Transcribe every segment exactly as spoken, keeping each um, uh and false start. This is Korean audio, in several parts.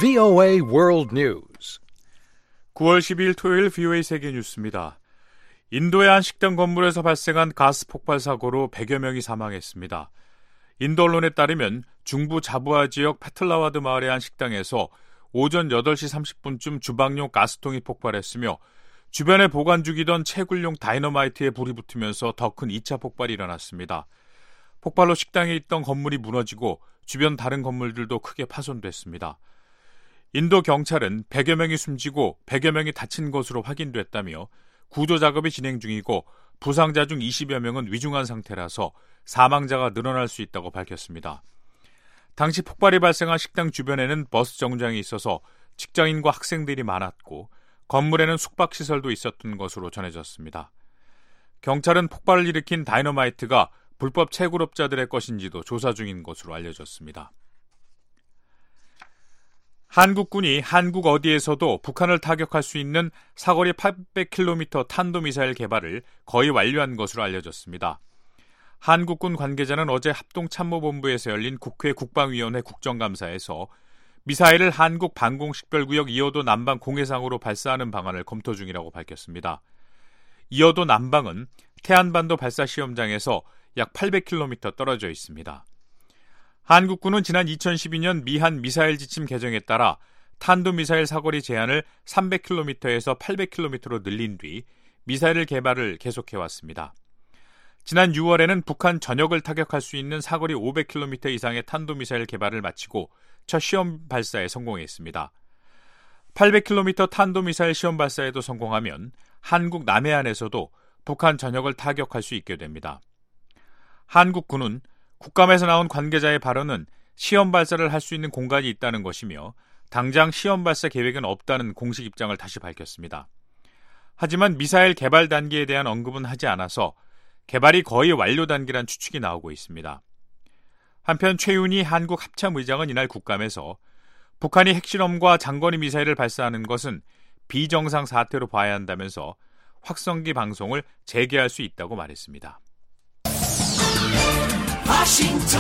브이오에이 World News. 구월 십이일 토요일 브이오에이 세계 뉴스입니다. 인도의 한 식당 건물에서 발생한 가스 폭발 사고로 백여 명이 사망했습니다. 인도 언론에 따르면 중부 자부아 지역 패틀라와드 마을의 한 식당에서 오전 여덟 시 삼십 분쯤 주방용 가스통이 폭발했으며 주변에 보관 중이던 채굴용 다이너마이트에 불이 붙으면서 더 큰 이 차 폭발이 일어났습니다. 폭발로 식당에 있던 건물이 무너지고 주변 다른 건물들도 크게 파손됐습니다. 인도 경찰은 백여 명이 숨지고 백여 명이 다친 것으로 확인됐다며 구조 작업이 진행 중이고 부상자 중 이십여 명은 위중한 상태라서 사망자가 늘어날 수 있다고 밝혔습니다. 당시 폭발이 발생한 식당 주변에는 버스 정류장이 있어서 직장인과 학생들이 많았고 건물에는 숙박시설도 있었던 것으로 전해졌습니다. 경찰은 폭발을 일으킨 다이너마이트가 불법 채굴업자들의 것인지도 조사 중인 것으로 알려졌습니다. 한국군이 한국 어디에서도 북한을 타격할 수 있는 사거리 팔백 킬로미터 탄도미사일 개발을 거의 완료한 것으로 알려졌습니다. 한국군 관계자는 어제 합동참모본부에서 열린 국회 국방위원회 국정감사에서 미사일을 한국 방공식별구역 이호도 남방 공해상으로 발사하는 방안을 검토 중이라고 밝혔습니다. 이호도 남방은 태안반도 발사 시험장에서 약 팔백 킬로미터 떨어져 있습니다. 한국군은 지난 이천십이 년 미한 미사일 지침 개정에 따라 탄도미사일 사거리 제한을 삼백 킬로미터에서 팔백 킬로미터로 늘린 뒤 미사일 개발을 계속해왔습니다. 지난 유월에는 북한 전역을 타격할 수 있는 사거리 오백 킬로미터 이상의 탄도미사일 개발을 마치고 첫 시험 발사에 성공했습니다. 팔백 킬로미터 탄도미사일 시험 발사에도 성공하면 한국 남해안에서도 북한 전역을 타격할 수 있게 됩니다. 한국군은 국감에서 나온 관계자의 발언은 시험 발사를 할 수 있는 공간이 있다는 것이며 당장 시험 발사 계획은 없다는 공식 입장을 다시 밝혔습니다. 하지만 미사일 개발 단계에 대한 언급은 하지 않아서 개발이 거의 완료 단계란 추측이 나오고 있습니다. 한편 최윤희 한국 합참의장은 이날 국감에서 북한이 핵실험과 장거리 미사일을 발사하는 것은 비정상 사태로 봐야 한다면서 확성기 방송을 재개할 수 있다고 말했습니다. 워싱턴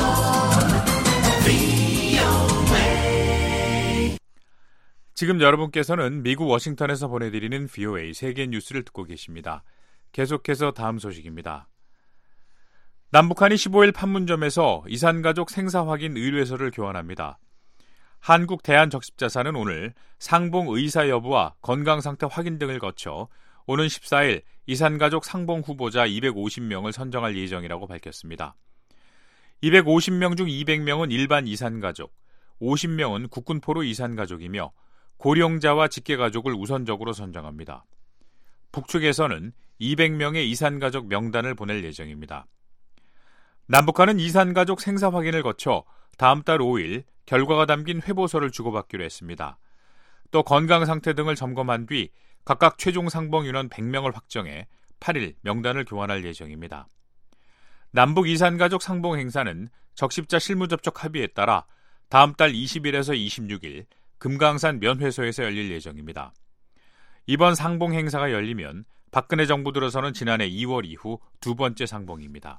브이오에이. 지금 여러분께서는 미국 워싱턴에서 보내드리는 브이오에이 세계 뉴스를 듣고 계십니다. 계속해서 다음 소식입니다. 남북한이 십오일 판문점에서 이산가족 생사 확인 의뢰서를 교환합니다. 한국 대한적십자사는 오늘 상봉 의사 여부와 건강상태 확인 등을 거쳐 오는 십사일 이산가족 상봉 후보자 이백오십 명을 선정할 예정이라고 밝혔습니다. 이백오십 명 중 이백 명은 일반 이산가족, 오십 명은 국군포로 이산가족이며 고령자와 직계가족을 우선적으로 선정합니다. 북측에서는 이백 명의 이산가족 명단을 보낼 예정입니다. 남북한은 이산가족 생사 확인을 거쳐 다음 달 오일 결과가 담긴 회보서를 주고받기로 했습니다. 또 건강상태 등을 점검한 뒤 각각 최종 상봉 인원 백 명을 확정해 팔일 명단을 교환할 예정입니다. 남북 이산가족 상봉 행사는 적십자 실무접촉 합의에 따라 다음 달 이십일에서 이십육일 금강산 면회소에서 열릴 예정입니다. 이번 상봉 행사가 열리면 박근혜 정부 들어서는 지난해 이월 이후 두 번째 상봉입니다.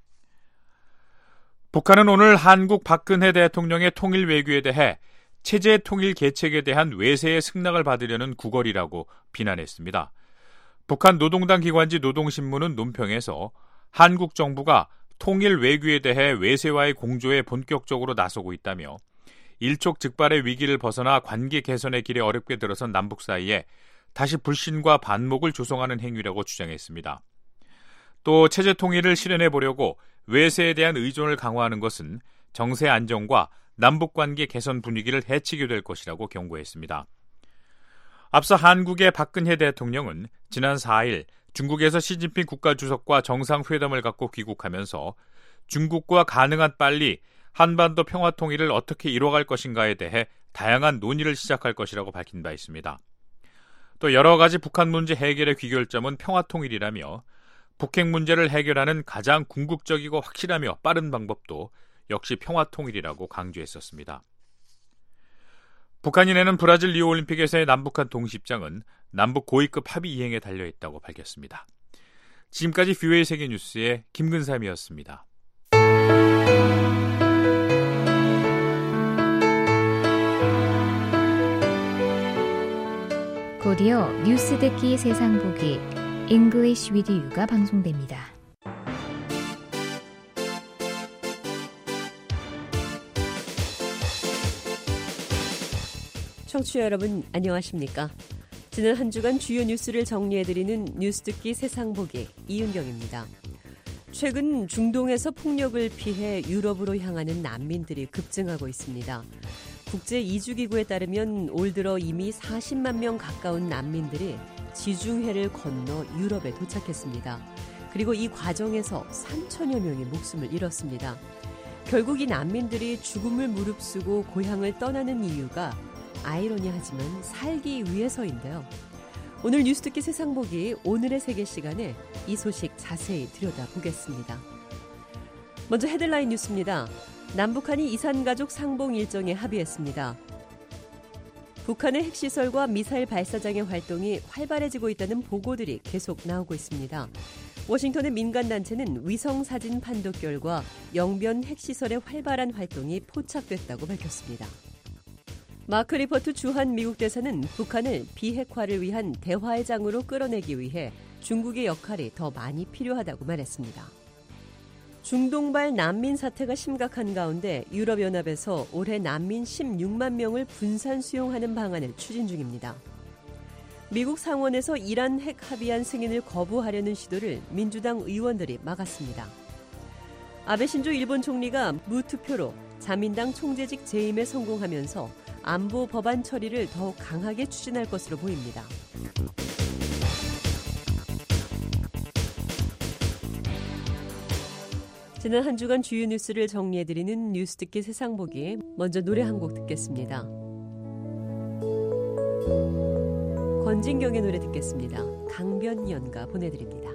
북한은 오늘 한국 박근혜 대통령의 통일 외교에 대해 체제 통일 계책에 대한 외세의 승낙을 받으려는 구걸이라고 비난했습니다. 북한 노동당 기관지 노동신문은 논평에서 한국 정부가 통일 외교에 대해 외세와의 공조에 본격적으로 나서고 있다며 일촉즉발의 위기를 벗어나 관계 개선의 길에 어렵게 들어선 남북 사이에 다시 불신과 반목을 조성하는 행위라고 주장했습니다. 또 체제 통일을 실현해 보려고 외세에 대한 의존을 강화하는 것은 정세 안정과 남북관계 개선 분위기를 해치게 될 것이라고 경고했습니다. 앞서 한국의 박근혜 대통령은 지난 사일 중국에서 시진핑 국가주석과 정상회담을 갖고 귀국하면서 중국과 가능한 빨리 한반도 평화통일을 어떻게 이뤄갈 것인가에 대해 다양한 논의를 시작할 것이라고 밝힌 바 있습니다. 또 여러 가지 북한 문제 해결의 귀결점은 평화통일이라며 북핵 문제를 해결하는 가장 궁극적이고 확실하며 빠른 방법도 역시 평화통일이라고 강조했었습니다. 북한이 내는 브라질 리오올림픽에서의 남북한 동시입장은 남북 고위급 합의 이행에 달려있다고 밝혔습니다. 지금까지 브이오에이 세계뉴스의 김근삼이었습니다. 북한에서 뉴스 듣기 세상 보기 English with You가 방송됩니다. 청취자 여러분 안녕하십니까? 지난 한 주간 주요 뉴스를 정리해드리는 뉴스 듣기 세상 보기 이은경입니다. 최근 중동에서 폭력을 피해 유럽으로 향하는 난민들이 급증하고 있습니다. 국제이주기구에 따르면 올 들어 이미 사십만 명 가까운 난민들이 지중해를 건너 유럽에 도착했습니다. 그리고 이 과정에서 삼천여 명이 목숨을 잃었습니다. 결국 이 난민들이 죽음을 무릅쓰고 고향을 떠나는 이유가 아이러니하지만 살기 위해서인데요. 오늘 뉴스 듣기 세상 보기 오늘의 세계 시간에 이 소식 자세히 들여다보겠습니다. 먼저 헤드라인 뉴스입니다. 남북한이 이산가족 상봉 일정에 합의했습니다. 북한의 핵시설과 미사일 발사장의 활동이 활발해지고 있다는 보고들이 계속 나오고 있습니다. 워싱턴의 민간단체는 위성사진 판독 결과 영변 핵시설의 활발한 활동이 포착됐다고 밝혔습니다. 마크 리퍼트 주한 미국 대사는 북한을 비핵화를 위한 대화의 장으로 끌어내기 위해 중국의 역할이 더 많이 필요하다고 말했습니다. 중동발 난민 사태가 심각한 가운데 유럽연합에서 올해 난민 십육만 명을 분산 수용하는 방안을 추진 중입니다. 미국 상원에서 이란 핵 합의안 승인을 거부하려는 시도를 민주당 의원들이 막았습니다. 아베 신조 일본 총리가 무투표로 자민당 총재직 재임에 성공하면서 안보 법안 처리를 더욱 강하게 추진할 것으로 보입니다. 지난 한 주간 주요 뉴스를 정리해드리는 뉴스 듣기 세상 보기 먼저 노래 한 곡 듣겠습니다. 권진경의 노래 듣겠습니다. 강변연가 보내드립니다.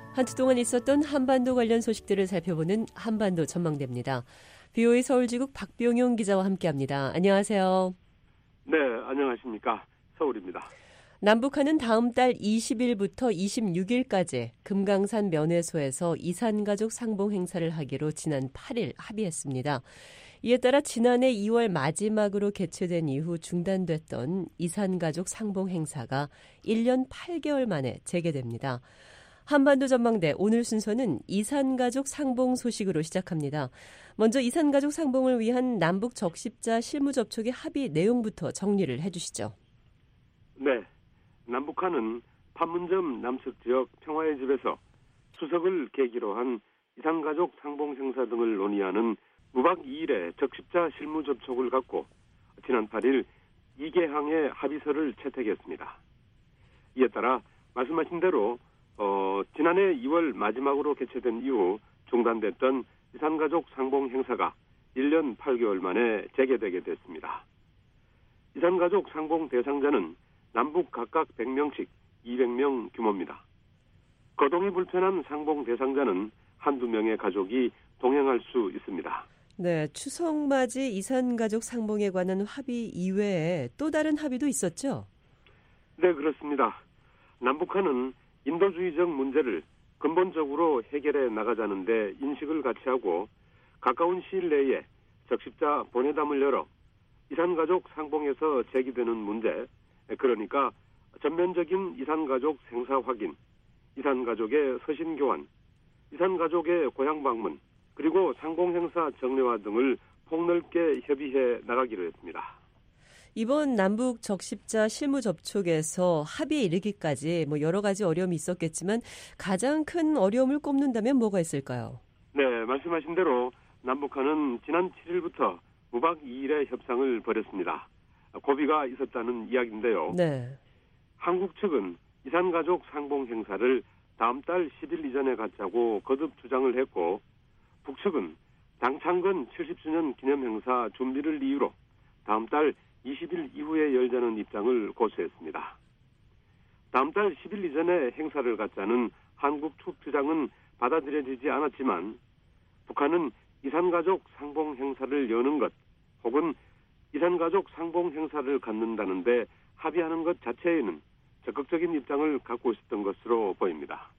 한 주 동안 있었던 한반도 관련 소식들을 살펴보는 한반도 전망대입니다. 비오에이 서울지국 박병용 기자와 함께합니다. 안녕하세요. 네, 안녕하십니까. 서울입니다. 남북한은 다음 달 이십 일부터 이십육 일까지 금강산 면회소에서 이산가족 상봉 행사를 하기로 지난 팔 일 합의했습니다. 이에 따라 지난해 이월 마지막으로 개최된 이후 중단됐던 이산가족 상봉 행사가 일 년 팔 개월 만에 재개됩니다. 한반도 전망대 오늘 순서는 이산가족 상봉 소식으로 시작합니다. 먼저 이산가족 상봉을 위한 남북 적십자 실무 접촉의 합의 내용부터 정리를 해주시죠. 네, 남북한은 판문점 남측 지역 평화의 집에서 추석을 계기로 한 이산가족 상봉 행사 등을 논의하는 무박 이 일의 적십자 실무 접촉을 갖고 지난 팔 일 이 개항의 합의서를 채택했습니다. 이에 따라 말씀하신 대로 어, 지난해 이월 마지막으로 개최된 이후 중단됐던 이산가족 상봉 행사가 일 년 팔 개월 만에 재개되게 됐습니다. 이산가족 상봉 대상자는 남북 각각 백 명씩 이백 명 규모입니다. 거동이 불편한 상봉 대상자는 한두 명의 가족이 동행할 수 있습니다. 네, 추석맞이 이산가족 상봉에 관한 합의 이외에 또 다른 합의도 있었죠? 네, 그렇습니다. 남북한은 인도주의적 문제를 근본적으로 해결해 나가자는 데 인식을 같이 하고 가까운 시일 내에 적십자 본회담을 열어 이산가족 상봉에서 제기되는 문제, 그러니까 전면적인 이산가족 생사 확인, 이산가족의 서신 교환, 이산가족의 고향 방문, 그리고 상봉행사 정례화 등을 폭넓게 협의해 나가기로 했습니다. 이번 남북 적십자 실무 접촉에서 합의에 이르기까지 뭐 여러 가지 어려움이 있었겠지만 가장 큰 어려움을 꼽는다면 뭐가 있을까요? 네, 말씀하신 대로 남북한은 지난 칠 일부터 무박 이 일의 협상을 벌였습니다. 고비가 있었다는 이야기인데요. 네. 한국 측은 이산가족 상봉 행사를 다음 달 십 일 이전에 갖자고 거듭 주장을 했고 북측은 당창건 칠십 주년 기념행사 준비를 이유로 다음 달 이십 일 이후에 열자는 입장을 고수했습니다. 다음 달 십 일 이전에 행사를 갖자는 한국 측 주장은 받아들여지지 않았지만 북한은 이산가족 상봉 행사를 여는 것 혹은 이산가족 상봉 행사를 갖는다는데 합의하는 것 자체에는 적극적인 입장을 갖고 있었던 것으로 보입니다.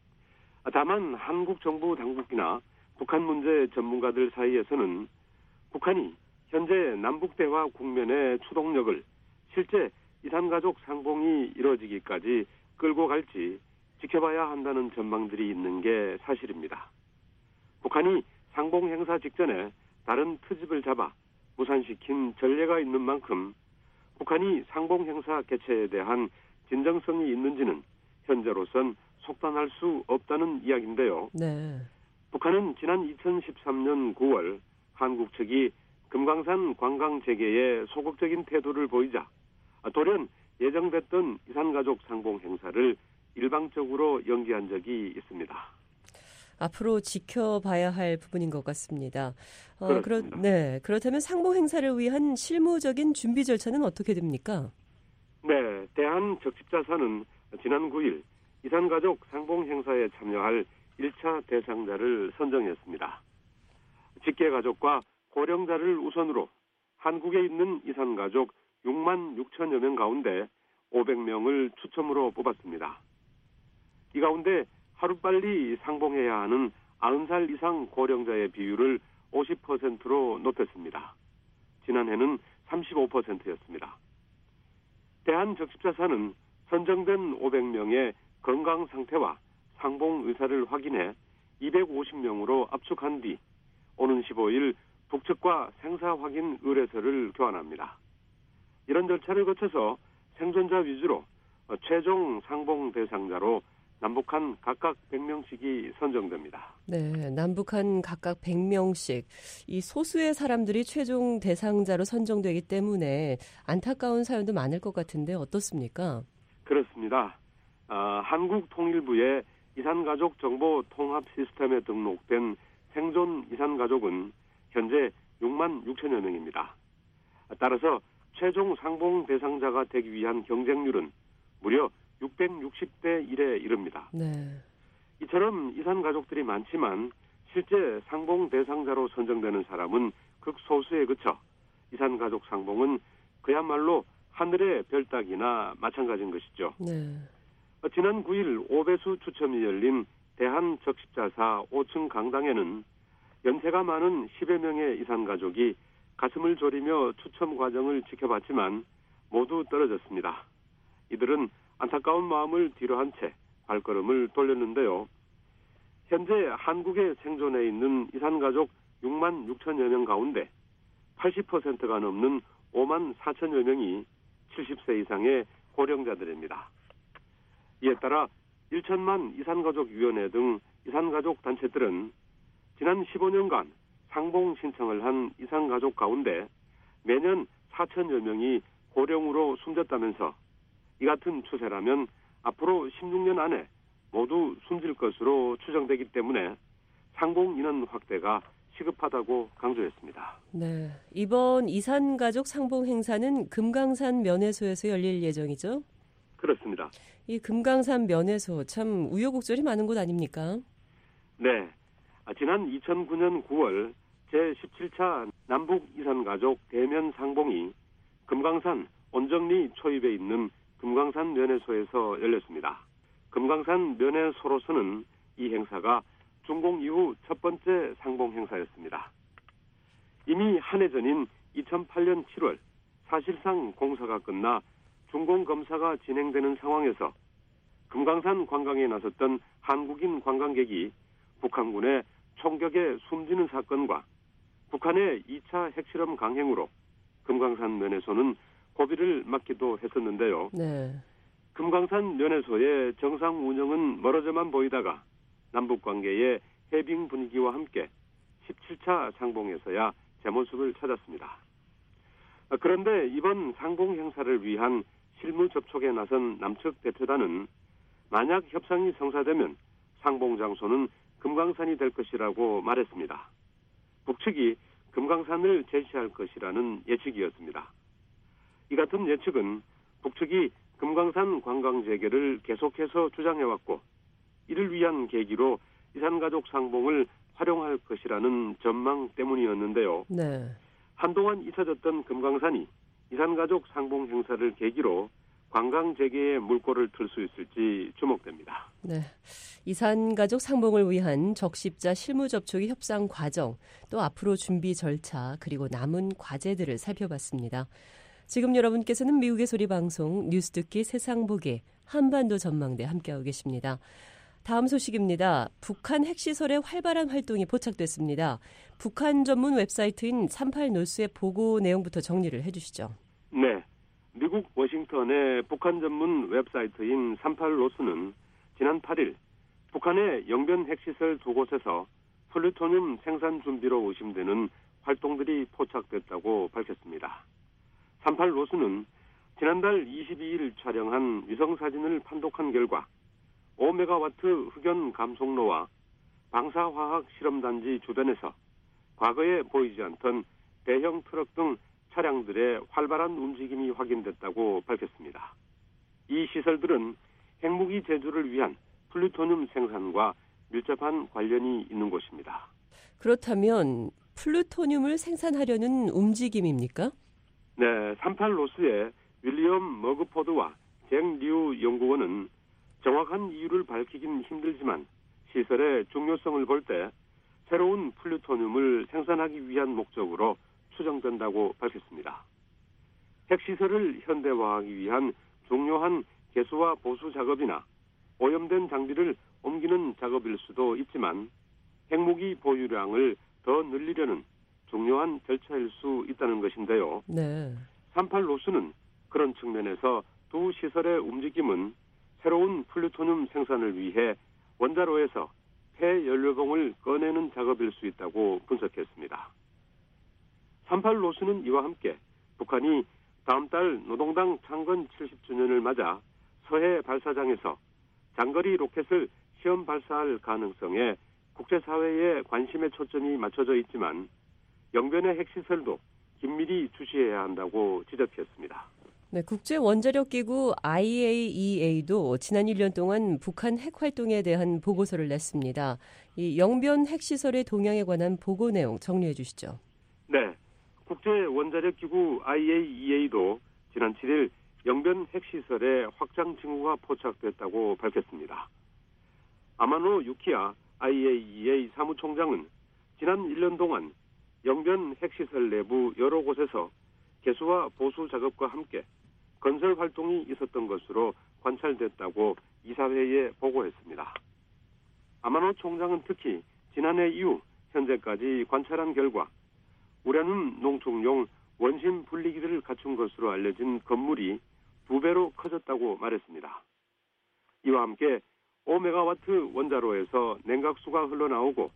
다만 한국 정부 당국이나 북한 문제 전문가들 사이에서는 북한이 현재 남북대화 국면의 추동력을 실제 이산가족 상봉이 이루어지기까지 끌고 갈지 지켜봐야 한다는 전망들이 있는 게 사실입니다. 북한이 상봉 행사 직전에 다른 트집을 잡아 무산시킨 전례가 있는 만큼 북한이 상봉 행사 개최에 대한 진정성이 있는지는 현재로선 속단할 수 없다는 이야기인데요. 네. 북한은 지난 이천십삼 년 구월 한국 측이 금강산 관광 재개에 소극적인 태도를 보이자 돌연 예정됐던 이산가족 상봉 행사를 일방적으로 연기한 적이 있습니다. 앞으로 지켜봐야 할 부분인 것 같습니다. 어, 그렇, 네, 그렇다면 상봉 행사를 위한 실무적인 준비 절차는 어떻게 됩니까? 네, 대한적십자사는 지난 구 일 이산가족 상봉 행사에 참여할 일 차 대상자를 선정했습니다. 직계가족과 고령자를 우선으로 한국에 있는 이산가족 육만 육천여 명 가운데 오백 명을 추첨으로 뽑았습니다. 이 가운데 하루빨리 상봉해야 하는 아흔 살 이상 고령자의 비율을 오십 퍼센트로 높였습니다. 지난해는 삼십오 퍼센트였습니다. 대한적십자사는 선정된 오백 명의 건강 상태와 상봉 의사를 확인해 이백오십 명으로 압축한 뒤 오는 십오 일 북측과 생사 확인 의뢰서를 교환합니다. 이런 절차를 거쳐서 생존자 위주로 최종 상봉 대상자로 남북한 각각 백 명씩이 선정됩니다. 네, 남북한 각각 백 명씩. 이 소수의 사람들이 최종 대상자로 선정되기 때문에 안타까운 사연도 많을 것 같은데 어떻습니까? 그렇습니다. 어, 한국통일부의 이산가족 정보 통합 시스템에 등록된 생존 이산가족은 현재 육만 육천여 명입니다. 따라서 최종 상봉 대상자가 되기 위한 경쟁률은 무려 육백육십 대 일에 이릅니다. 네. 이처럼 이산 가족들이 많지만 실제 상봉 대상자로 선정되는 사람은 극소수에 그쳐 이산 가족 상봉은 그야말로 하늘의 별 따기나 마찬가지인 것이죠. 네. 지난 구 일 오배수 추첨이 열린 대한적십자사 오 층 강당에는 연세가 많은 십여 명의 이산 가족이 가슴을 졸이며 추첨 과정을 지켜봤지만 모두 떨어졌습니다. 이들은 안타까운 마음을 뒤로한 채 발걸음을 돌렸는데요. 현재 한국에 생존해 있는 이산 가족 육만 육천여 명 가운데 팔십 퍼센트가 넘는 오만 사천여 명이 칠십 세 이상의 고령자들입니다. 이에 따라 일천만 이산가족위원회 등 이산가족 단체들은 지난 십오 년간 상봉 신청을 한 이산가족 가운데 매년 사천여 명이 고령으로 숨졌다면서 이 같은 추세라면 앞으로 십육 년 안에 모두 숨질 것으로 추정되기 때문에 상봉 인원 확대가 시급하다고 강조했습니다. 네, 이번 이산가족 상봉 행사는 금강산 면회소에서 열릴 예정이죠? 그렇습니다. 이 금강산 면회소 참 우여곡절이 많은 곳 아닙니까? 네, 지난 이천구 년 구월 제십칠 차 남북 이산가족 대면 상봉이 금강산 온정리 초입에 있는 금강산 면회소에서 열렸습니다. 금강산 면회소로서는 이 행사가 준공 이후 첫 번째 상봉 행사였습니다. 이미 한 해 전인 이천팔 년 칠월 사실상 공사가 끝나 준공 검사가 진행되는 상황에서 금강산 관광에 나섰던 한국인 관광객이 북한군의 총격에 숨지는 사건과 북한의 이 차 핵실험 강행으로 금강산 면회소는 고비를 맞기도 했었는데요. 네. 금강산 면회소의 정상 운영은 멀어져만 보이다가 남북관계의 해빙 분위기와 함께 십칠 차 상봉에서야 제 모습을 찾았습니다. 그런데 이번 상봉 행사를 위한 실무 접촉에 나선 남측 대표단은 만약 협상이 성사되면 상봉 장소는 금강산이 될 것이라고 말했습니다. 북측이 금강산을 제시할 것이라는 예측이었습니다. 이 같은 예측은 북측이 금강산 관광 재개를 계속해서 주장해왔고 이를 위한 계기로 이산가족 상봉을 활용할 것이라는 전망 때문이었는데요. 네. 한동안 잊혀졌던 금강산이 이산가족 상봉 행사를 계기로 관광 재개에 물꼬를 틀 수 있을지 주목됩니다. 네, 이산가족 상봉을 위한 적십자 실무 접촉의 협상 과정, 또 앞으로 준비 절차, 그리고 남은 과제들을 살펴봤습니다. 지금 여러분께서는 미국의 소리 방송 뉴스 듣기 세상 보기 한반도 전망대 함께하고 계십니다. 다음 소식입니다. 북한 핵시설의 활발한 활동이 포착됐습니다. 북한 전문 웹사이트인 삼십팔 노스의 보고 내용부터 정리를 해주시죠. 네, 미국 워싱턴의 북한 전문 웹사이트인 삼십팔 노스는 지난 팔 일 북한의 영변 핵시설 두 곳에서 플루토늄 생산 준비로 의심되는 활동들이 포착됐다고 밝혔습니다. 삼십팔 노스는 지난달 이십이 일 촬영한 위성사진을 판독한 결과 오 메가와트 흑연 감속로와 방사화학 실험단지 주변에서 과거에 보이지 않던 대형 트럭 등 차량들의 활발한 움직임이 확인됐다고 밝혔습니다. 이 시설들은 핵무기 제조를 위한 플루토늄 생산과 밀접한 관련이 있는 곳입니다. 그렇다면 플루토늄을 생산하려는 움직임입니까? 네, 삼십팔 노스의 윌리엄 머그포드와 잭 류 연구원은 정확한 이유를 밝히긴 힘들지만 시설의 중요성을 볼 때 새로운 플루토늄을 생산하기 위한 목적으로 추정된다고 밝혔습니다. 핵시설을 현대화하기 위한 중요한 개수와 보수 작업이나 오염된 장비를 옮기는 작업일 수도 있지만 핵무기 보유량을 더 늘리려는 중요한 절차일 수 있다는 것인데요. 네. 삼십팔 노스는 그런 측면에서 두 시설의 움직임은 새로운 플루토늄 생산을 위해 원자로에서 폐연료봉을 꺼내는 작업일 수 있다고 분석했습니다. 삼십팔 노스는 이와 함께 북한이 다음 달 노동당 창건 칠십 주년을 맞아 서해 발사장에서 장거리 로켓을 시험 발사할 가능성에 국제사회의 관심의 초점이 맞춰져 있지만 영변의 핵시설도 긴밀히 주시해야 한다고 지적했습니다. 네, 국제원자력기구 아이에이이에이도 지난 일 년 동안 북한 핵 활동에 대한 보고서를 냈습니다. 이 영변 핵시설의 동향에 관한 보고 내용 정리해 주시죠. 네, 국제원자력기구 아이에이이에이도 지난 칠 일 영변 핵시설에 확장 징후가 포착됐다고 밝혔습니다. 아마노 유키야 아이에이이에이 사무총장은 지난 일 년 동안 영변 핵시설 내부 여러 곳에서 개수와 보수 작업과 함께 건설 활동이 있었던 것으로 관찰됐다고 이사회에 보고했습니다. 아마노 총장은 특히 지난해 이후 현재까지 관찰한 결과 우라늄 농축용 원심 분리기를 갖춘 것으로 알려진 건물이 두 배로 커졌다고 말했습니다. 이와 함께 오 메가와트 원자로에서 냉각수가 흘러나오고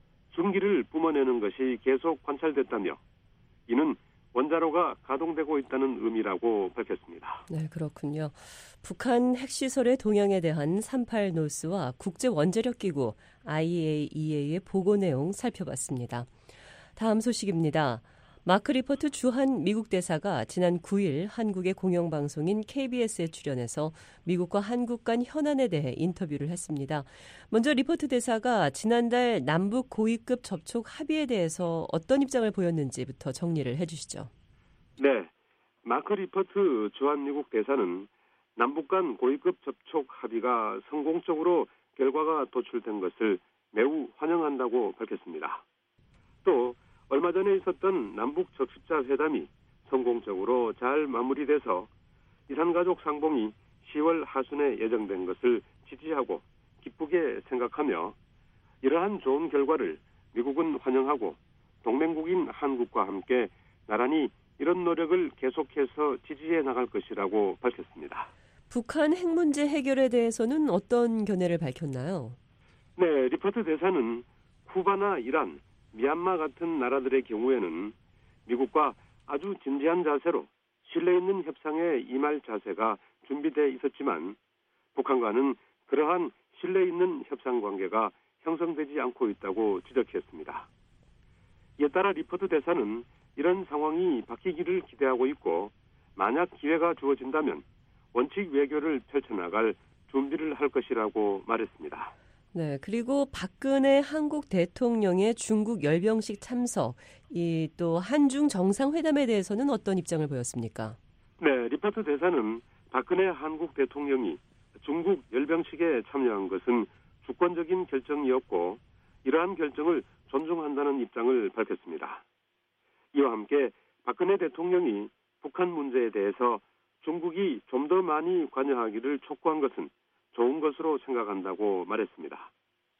증기를 뿜어내는 것이 계속 관찰됐다며 이는 원자로가 가동되고 있다는 의미라고 밝혔습니다. 네, 그렇군요. 북한 핵시설의 동향에 대한 삼십팔 노스와 국제원자력기구 아이에이이에이의 보고 내용 살펴봤습니다. 다음 소식입니다. 마크 리포트 주한 미국 대사가 지난 구 일 한국의 공영방송인 케이비에스에 출연해서 미국과 한국 간 현안에 대해 인터뷰를 했습니다. 먼저 리포트 대사가 지난달 남북 고위급 접촉 합의에 대해서 어떤 입장을 보였는지부터 정리를 해주시죠. 네, 마크 리포트 주한 미국 대사는 남북 간 고위급 접촉 합의가 성공적으로 결과가 도출된 것을 매우 환영한다고 밝혔습니다. 또 얼마 전에 있었던 남북 적십자 회담이 성공적으로 잘 마무리돼서 이산가족 상봉이 시월 하순에 예정된 것을 지지하고 기쁘게 생각하며 이러한 좋은 결과를 미국은 환영하고 동맹국인 한국과 함께 나란히 이런 노력을 계속해서 지지해 나갈 것이라고 밝혔습니다. 북한 핵 문제 해결에 대해서는 어떤 견해를 밝혔나요? 네, 리포트 대사는 쿠바나 이란, 미얀마 같은 나라들의 경우에는 미국과 아주 진지한 자세로 신뢰 있는 협상에 임할 자세가 준비되어 있었지만 북한과는 그러한 신뢰 있는 협상 관계가 형성되지 않고 있다고 지적했습니다. 이에 따라 리포트 대사는 이런 상황이 바뀌기를 기대하고 있고 만약 기회가 주어진다면 원칙 외교를 펼쳐나갈 준비를 할 것이라고 말했습니다. 네, 그리고 박근혜 한국 대통령의 중국 열병식 참석, 이 또 한중 정상회담에 대해서는 어떤 입장을 보였습니까? 네, 리포트 대사는 박근혜 한국 대통령이 중국 열병식에 참여한 것은 주권적인 결정이었고 이러한 결정을 존중한다는 입장을 밝혔습니다. 이와 함께 박근혜 대통령이 북한 문제에 대해서 중국이 좀 더 많이 관여하기를 촉구한 것은 좋은 것으로 생각한다고 말했습니다.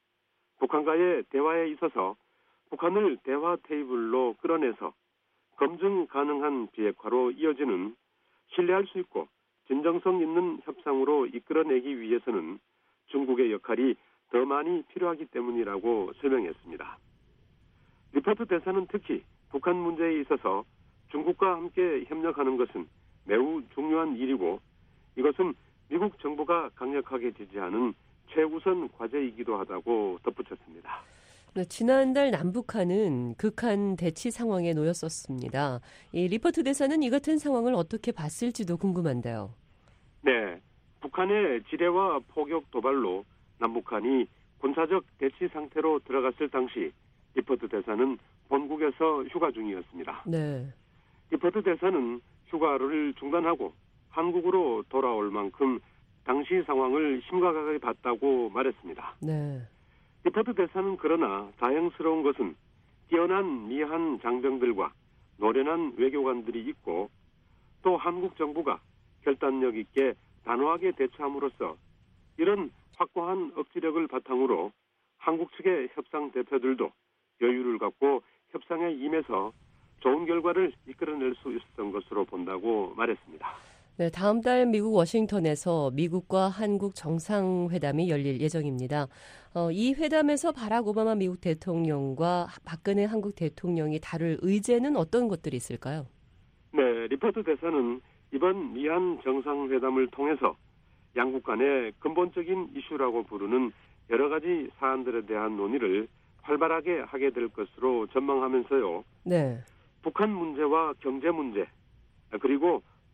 북한과의 대화에 있어서 북한을 대화 테이블로 끌어내서 검증 가능한 비핵화로 이어지는 신뢰할 수 있고 진정성 있는 협상으로 이끌어내기 위해서는 중국의 역할이 더 많이 필요하기 때문이라고 설명했습니다. 리포트 대사는 특히 북한 문제에 있어서 중국과 함께 협력하는 것은 매우 중요한 일이고 이것은 미국 정부가 강력하게 지지하는 최우선 과제이기도 하다고 덧붙였습니다. 네, 지난달 남북한은 극한 대치 상황에 놓였었습니다. 이 리포트 대사는 이 같은 상황을 어떻게 봤을지도 궁금한데요. 네, 북한의 지뢰와 포격 도발로 남북한이 군사적 대치 상태로 들어갔을 당시 리포트 대사는 본국에서 휴가 중이었습니다. 네. 리포트 대사는 휴가를 중단하고 한국으로 돌아올 만큼 당시 상황을 심각하게 봤다고 말했습니다. 네. 리포트 대사는 그러나 다행스러운 것은 뛰어난 미한 장병들과 노련한 외교관들이 있고 또 한국 정부가 결단력 있게 단호하게 대처함으로써 이런 확고한 억지력을 바탕으로 한국 측의 협상 대표들도 여유를 갖고 협상에 임해서 좋은 결과를 이끌어낼 수 있었던 것으로 본다고 말했습니다. 네, 다음 달 미국 워싱턴에서 미국과 한국 정상회담이 열릴 예정입니다. 어, 이 회담에서 바락 오바마 미국 대통령과 박근혜 한국 대통령이 다룰 의제는 어떤 것들이 있을까요? 네, 리포트 대사는 이번 미한 정상회담을 통해서 양국 간의 근본적인 이슈라고 부르는 여러 가지 사안들에 대한 논의를 활발하게 하게 될 것으로 전망하면서요. 네. 북한 문제와 경제 문제, 그리고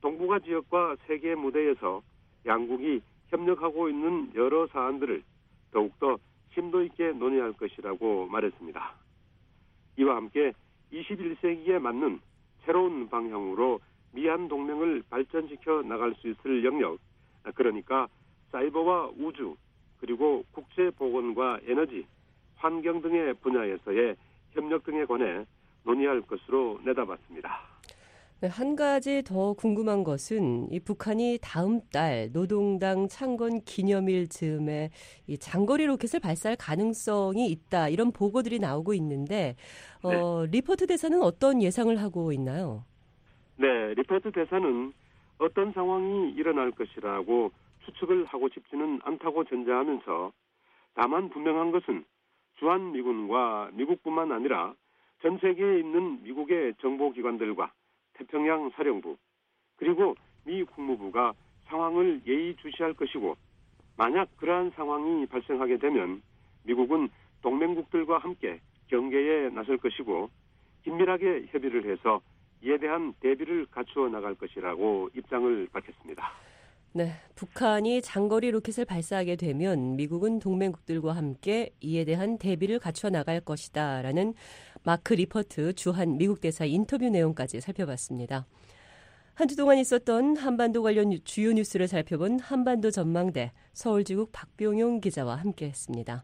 동북아 지역과 세계 무대에서 양국이 협력하고 있는 여러 사안들을 더욱더 심도 있게 논의할 것이라고 말했습니다. 이와 함께 이십일 세기에 맞는 새로운 방향으로 미한 동맹을 발전시켜 나갈 수 있을 영역, 그러니까 사이버와 우주, 그리고 국제보건과 에너지, 환경 등의 분야에서의 협력 등에 관해 논의할 것으로 내다봤습니다. 네, 한 가지 더 궁금한 것은 이 북한이 다음 달 노동당 창건 기념일 즈음에 이 장거리 로켓을 발사할 가능성이 있다, 이런 보고들이 나오고 있는데 어, 네. 리포트 대사는 어떤 예상을 하고 있나요? 네, 리포트 대사는 어떤 상황이 일어날 것이라고 추측을 하고 싶지는 않다고 전제하면서, 다만 분명한 것은 주한미군과 미국뿐만 아니라 전 세계에 있는 미국의 정보기관들과 태평양 사령부, 그리고 미 국무부가 상황을 예의주시할 것이고, 만약 그러한 상황이 발생하게 되면 미국은 동맹국들과 함께 경계에 나설 것이고 긴밀하게 협의를 해서 이에 대한 대비를 갖추어 나갈 것이라고 입장을 밝혔습니다. 네, 북한이 장거리 로켓을 발사하게 되면 미국은 동맹국들과 함께 이에 대한 대비를 갖춰 나갈 것이다라는 마크 리퍼트 주한 미국 대사 인터뷰 내용까지 살펴봤습니다. 한 주 동안 있었던 한반도 관련 주요 뉴스를 살펴본 한반도 전망대, 서울지국 박병용 기자와 함께했습니다.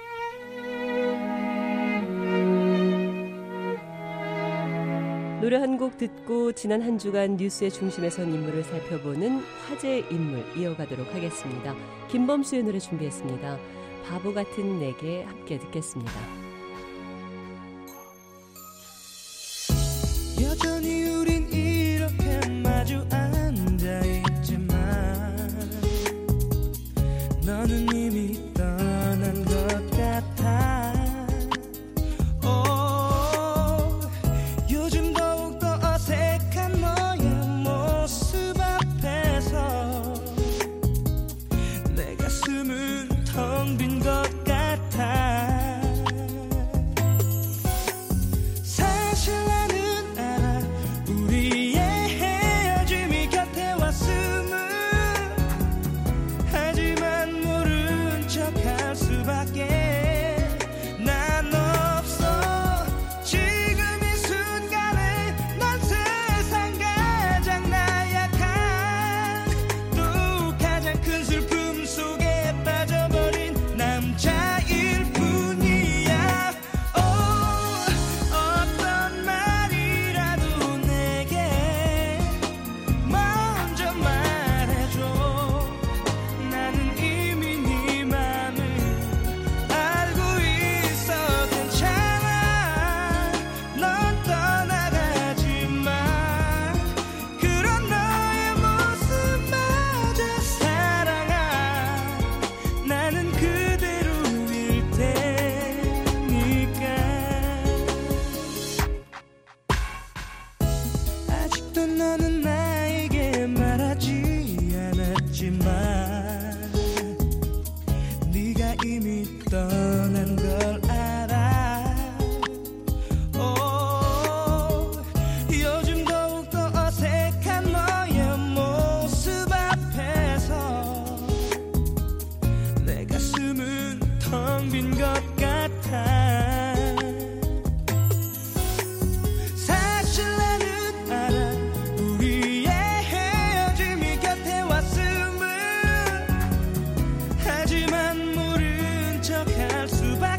노래 한 곡 듣고 지난 한 주간 뉴스의 중심에 선 인물을 살펴보는 화제 인물 이어가도록 하겠습니다. 김범수의 노래 준비했습니다. 바보 같은 내게 함께 듣겠습니다. 여전히 우린 이렇게 마주 앉아있지만 너는 이미 떠난 것 같아. 수박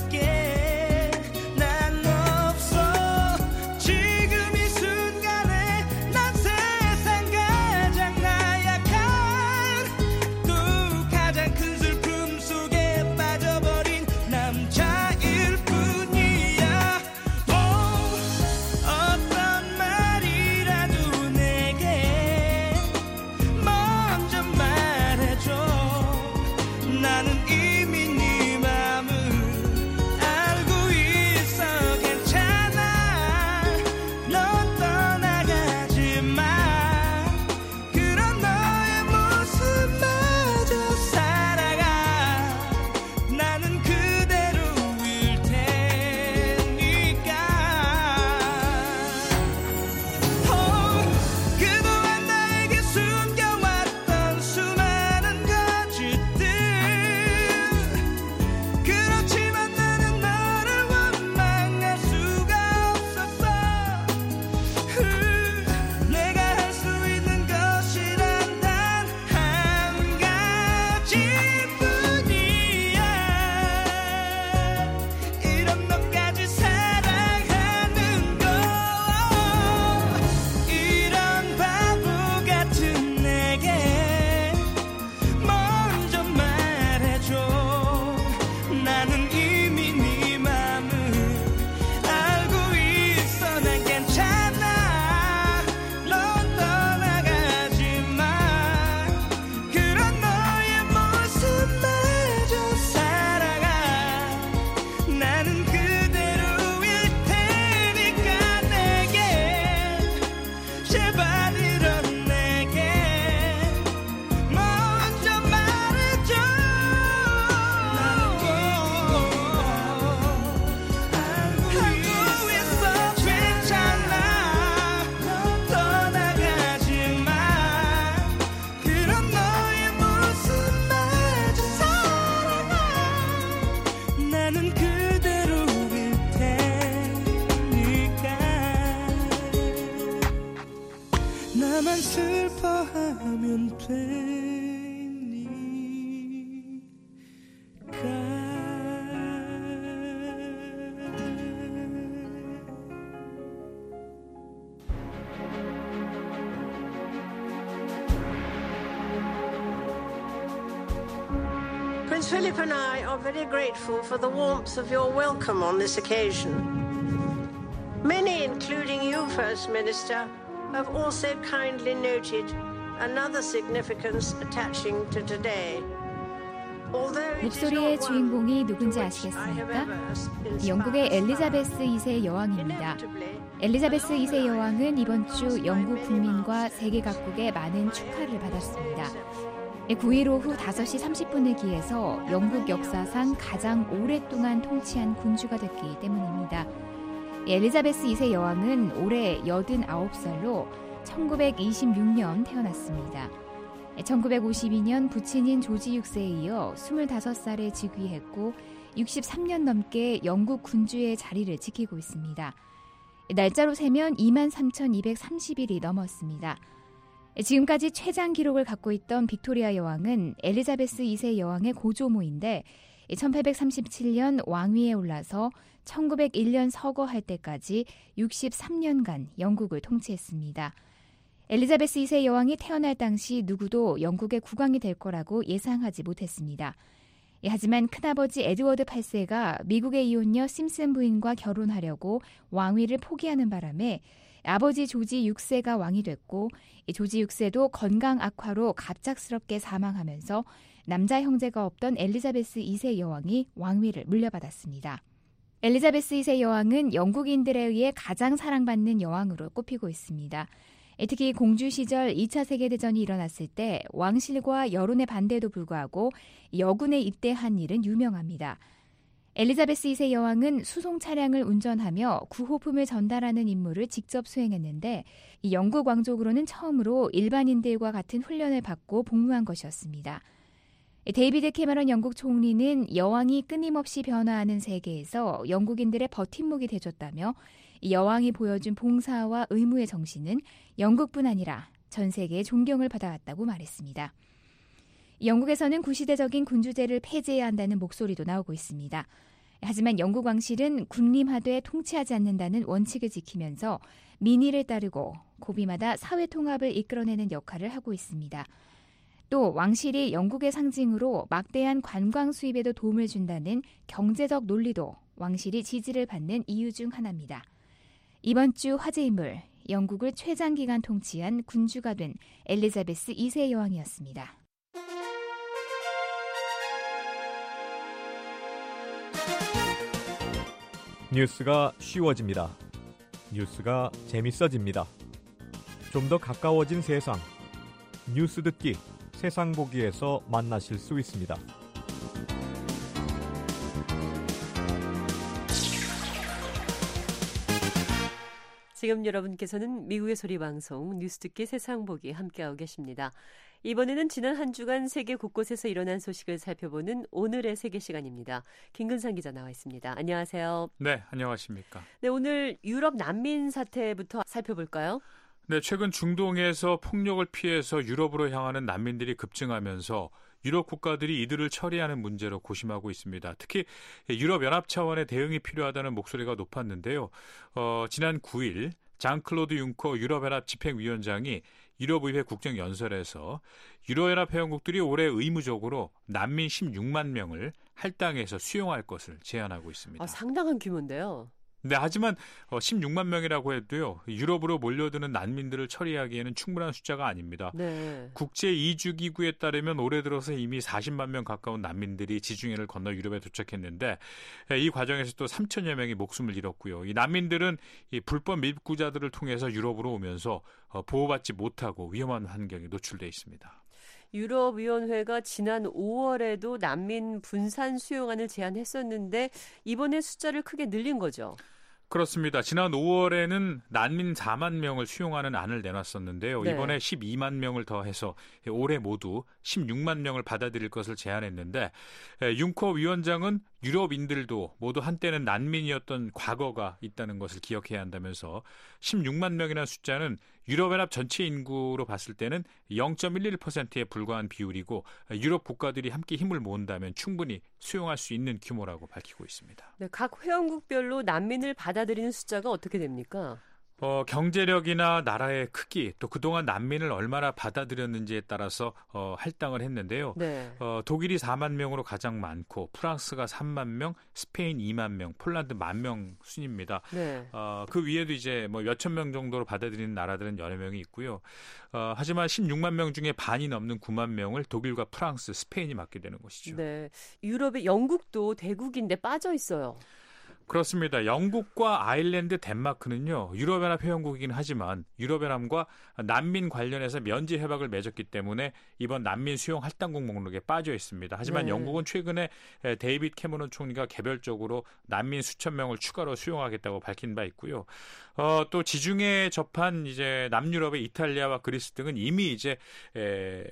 나만 슬퍼하면 되니까. Prince Philip and I are very grateful for the warmth of your welcome on this occasion. Many, including you, First Minister, have also kindly noted another significance attaching to today. 목소리의 주인공이 누군지 아시겠습니까? 영국의 엘리자베스 이 세 여왕입니다. 엘리자베스 이 세 여왕은 이번 주 영국 국민과 세계 각국의 많은 축하를 받았습니다. 구 일 오후 다섯 시 삼십 분에 기해서 영국 역사상 가장 오랫동안 통치한 군주가 됐기 때문입니다. 엘리자베스 이 세 여왕은 올해 여든아홉 살로 천구백이십육 년 태어났습니다. 천구백오십이 년 부친인 조지 육 세에 이어 스물다섯 살에 즉위했고 육십삼 년 넘게 영국 군주의 자리를 지키고 있습니다. 날짜로 세면 이만 삼천이백삼십 일이 넘었습니다. 지금까지 최장 기록을 갖고 있던 빅토리아 여왕은 엘리자베스 이 세 여왕의 고조모인데 천팔백삼십칠 년 왕위에 올라서 천구백일 년 서거할 때까지 육십삼 년간 영국을 통치했습니다. 엘리자베스 이 세 여왕이 태어날 당시 누구도 영국의 국왕이 될 거라고 예상하지 못했습니다. 하지만 큰아버지 에드워드 팔 세가 미국의 이혼녀 심슨 부인과 결혼하려고 왕위를 포기하는 바람에 아버지 조지 육 세가 왕이 됐고 조지 육 세도 건강 악화로 갑작스럽게 사망하면서 남자 형제가 없던 엘리자베스 이 세 여왕이 왕위를 물려받았습니다. 엘리자베스 이 세 여왕은 영국인들에 의해 가장 사랑받는 여왕으로 꼽히고 있습니다. 특히 공주 시절 이 차 세계대전이 일어났을 때 왕실과 여론의 반대에도 불구하고 여군에 입대한 일은 유명합니다. 엘리자베스 이 세 여왕은 수송 차량을 운전하며 구호품을 전달하는 임무를 직접 수행했는데 이 영국 왕족으로는 처음으로 일반인들과 같은 훈련을 받고 복무한 것이었습니다. 데이비드 캐머런 영국 총리는 여왕이 끊임없이 변화하는 세계에서 영국인들의 버팀목이 되줬다며 여왕이 보여준 봉사와 의무의 정신은 영국뿐 아니라 전 세계의 존경을 받아왔다고 말했습니다. 영국에서는 구시대적인 군주제를 폐지해야 한다는 목소리도 나오고 있습니다. 하지만 영국 왕실은 군림하되 통치하지 않는다는 원칙을 지키면서 민의를 따르고 고비마다 사회 통합을 이끌어내는 역할을 하고 있습니다. 또 왕실이 영국의 상징으로 막대한 관광 수입에도 도움을 준다는 경제적 논리도 왕실이 지지를 받는 이유 중 하나입니다. 이번 주 화제 인물, 영국을 최장기간 통치한 군주가 된 엘리자베스 이 세 여왕이었습니다. 뉴스가 쉬워집니다. 뉴스가 재밌어집니다. 좀 더 가까워진 세상. 뉴스 듣기, 세상 보기에서 만나실 수 있습니다. 지금 여러분께서는 미국의 소리방송 뉴스 듣기 세상 보기 함께하고 계십니다. 이번에는 지난 한 주간 세계 곳곳에서 일어난 소식을 살펴보는 오늘의 세계 시간입니다. 김근상 기자 나와 있습니다. 안녕하세요. 네, 안녕하십니까. 네, 오늘 유럽 난민 사태부터 살펴볼까요? 네, 최근 중동에서 폭력을 피해서 유럽으로 향하는 난민들이 급증하면서 유럽 국가들이 이들을 처리하는 문제로 고심하고 있습니다. 특히 유럽연합 차원의 대응이 필요하다는 목소리가 높았는데요. 어, 지난 구 일 장클로드 융커 유럽연합 집행위원장이 유럽의회 국정연설에서 유럽연합 회원국들이 올해 의무적으로 난민 십육만 명을 할당해서 수용할 것을 제안하고 있습니다. 아, 상당한 규모인데요. 네, 하지만 십육만 명이라고 해도요, 유럽으로 몰려드는 난민들을 처리하기에는 충분한 숫자가 아닙니다. 네. 국제이주기구에 따르면 올해 들어서 이미 사십만 명 가까운 난민들이 지중해를 건너 유럽에 도착했는데 이 과정에서 또 삼천여 명이 목숨을 잃었고요. 이 난민들은 이 불법 밀국자들을 통해서 유럽으로 오면서 보호받지 못하고 위험한 환경에 노출돼 있습니다. 유럽위원회가 지난 오월에도 난민 분산 수용안을 제안했었는데 이번에 숫자를 크게 늘린 거죠. 그렇습니다. 지난 오월에는 난민 사만 명을 수용하는 안을 내놨었는데요. 네. 이번에 십이만 명을 더해서 올해 모두 십육만 명을 받아들일 것을 제안했는데 융커 위원장은 유럽인들도 모두 한때는 난민이었던 과거가 있다는 것을 기억해야 한다면서 십육만 명이라는 숫자는 유럽연합 전체 인구로 봤을 때는 영 점 일일 퍼센트에 불과한 비율이고 유럽 국가들이 함께 힘을 모은다면 충분히 수용할 수 있는 규모라고 밝히고 있습니다. 네, 각 회원국별로 난민을 받아들이는 숫자가 어떻게 됩니까? 어, 경제력이나 나라의 크기, 또 그동안 난민을 얼마나 받아들였는지에 따라서 어, 할당을 했는데요. 네. 어, 독일이 사만 명으로 가장 많고 프랑스가 삼만 명, 스페인 이만 명, 폴란드 만 명 순입니다. 네. 어, 그 위에도 이제 뭐 몇천 명 정도로 받아들이는 나라들은 여러 명이 있고요. 어, 하지만 십육만 명 중에 반이 넘는 구만 명을 독일과 프랑스, 스페인이 맡게 되는 것이죠. 네. 유럽의 영국도 대국인데 빠져 있어요. 그렇습니다. 영국과 아일랜드, 덴마크는요. 유럽연합 회원국이긴 하지만 유럽연합과 난민 관련해서 면제 협약을 맺었기 때문에 이번 난민 수용 할당국 목록에 빠져 있습니다. 하지만 네. 영국은 최근에 데이빗 캐머런 총리가 개별적으로 난민 수천 명을 추가로 수용하겠다고 밝힌 바 있고요. 어, 또 지중해 접한 이제 남유럽의 이탈리아와 그리스 등은 이미 이제 에,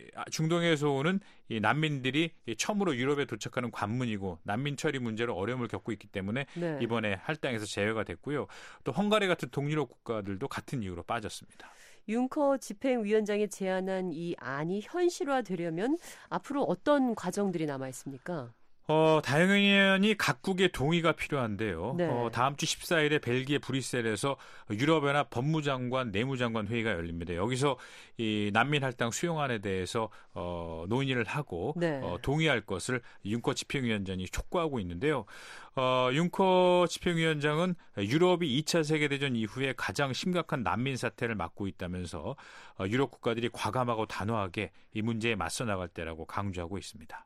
중동에서 오는 이 난민들이 처음으로 유럽에 도착하는 관문이고 난민 처리 문제로 어려움을 겪고 있기 때문에 네. 이번에 할당에서 제외가 됐고요. 또 헝가리 같은 동유럽 국가들도 같은 이유로 빠졌습니다. 융커 집행위원장이 제안한 이 안이 현실화되려면 앞으로 어떤 과정들이 남아 있습니까? 어, 당연히 각국의 동의가 필요한데요. 네. 어, 다음 주 십사일에 벨기에 브뤼셀에서 유럽연합 법무장관, 내무장관 회의가 열립니다. 여기서 이 난민 할당 수용안에 대해서 어, 논의를 하고 네. 어, 동의할 것을 융커 집행위원장이 촉구하고 있는데요. 어, 융커 집행위원장은 유럽이 이 차 세계대전 이후에 가장 심각한 난민 사태를 맡고 있다면서 어, 유럽 국가들이 과감하고 단호하게 이 문제에 맞서 나갈 때라고 강조하고 있습니다.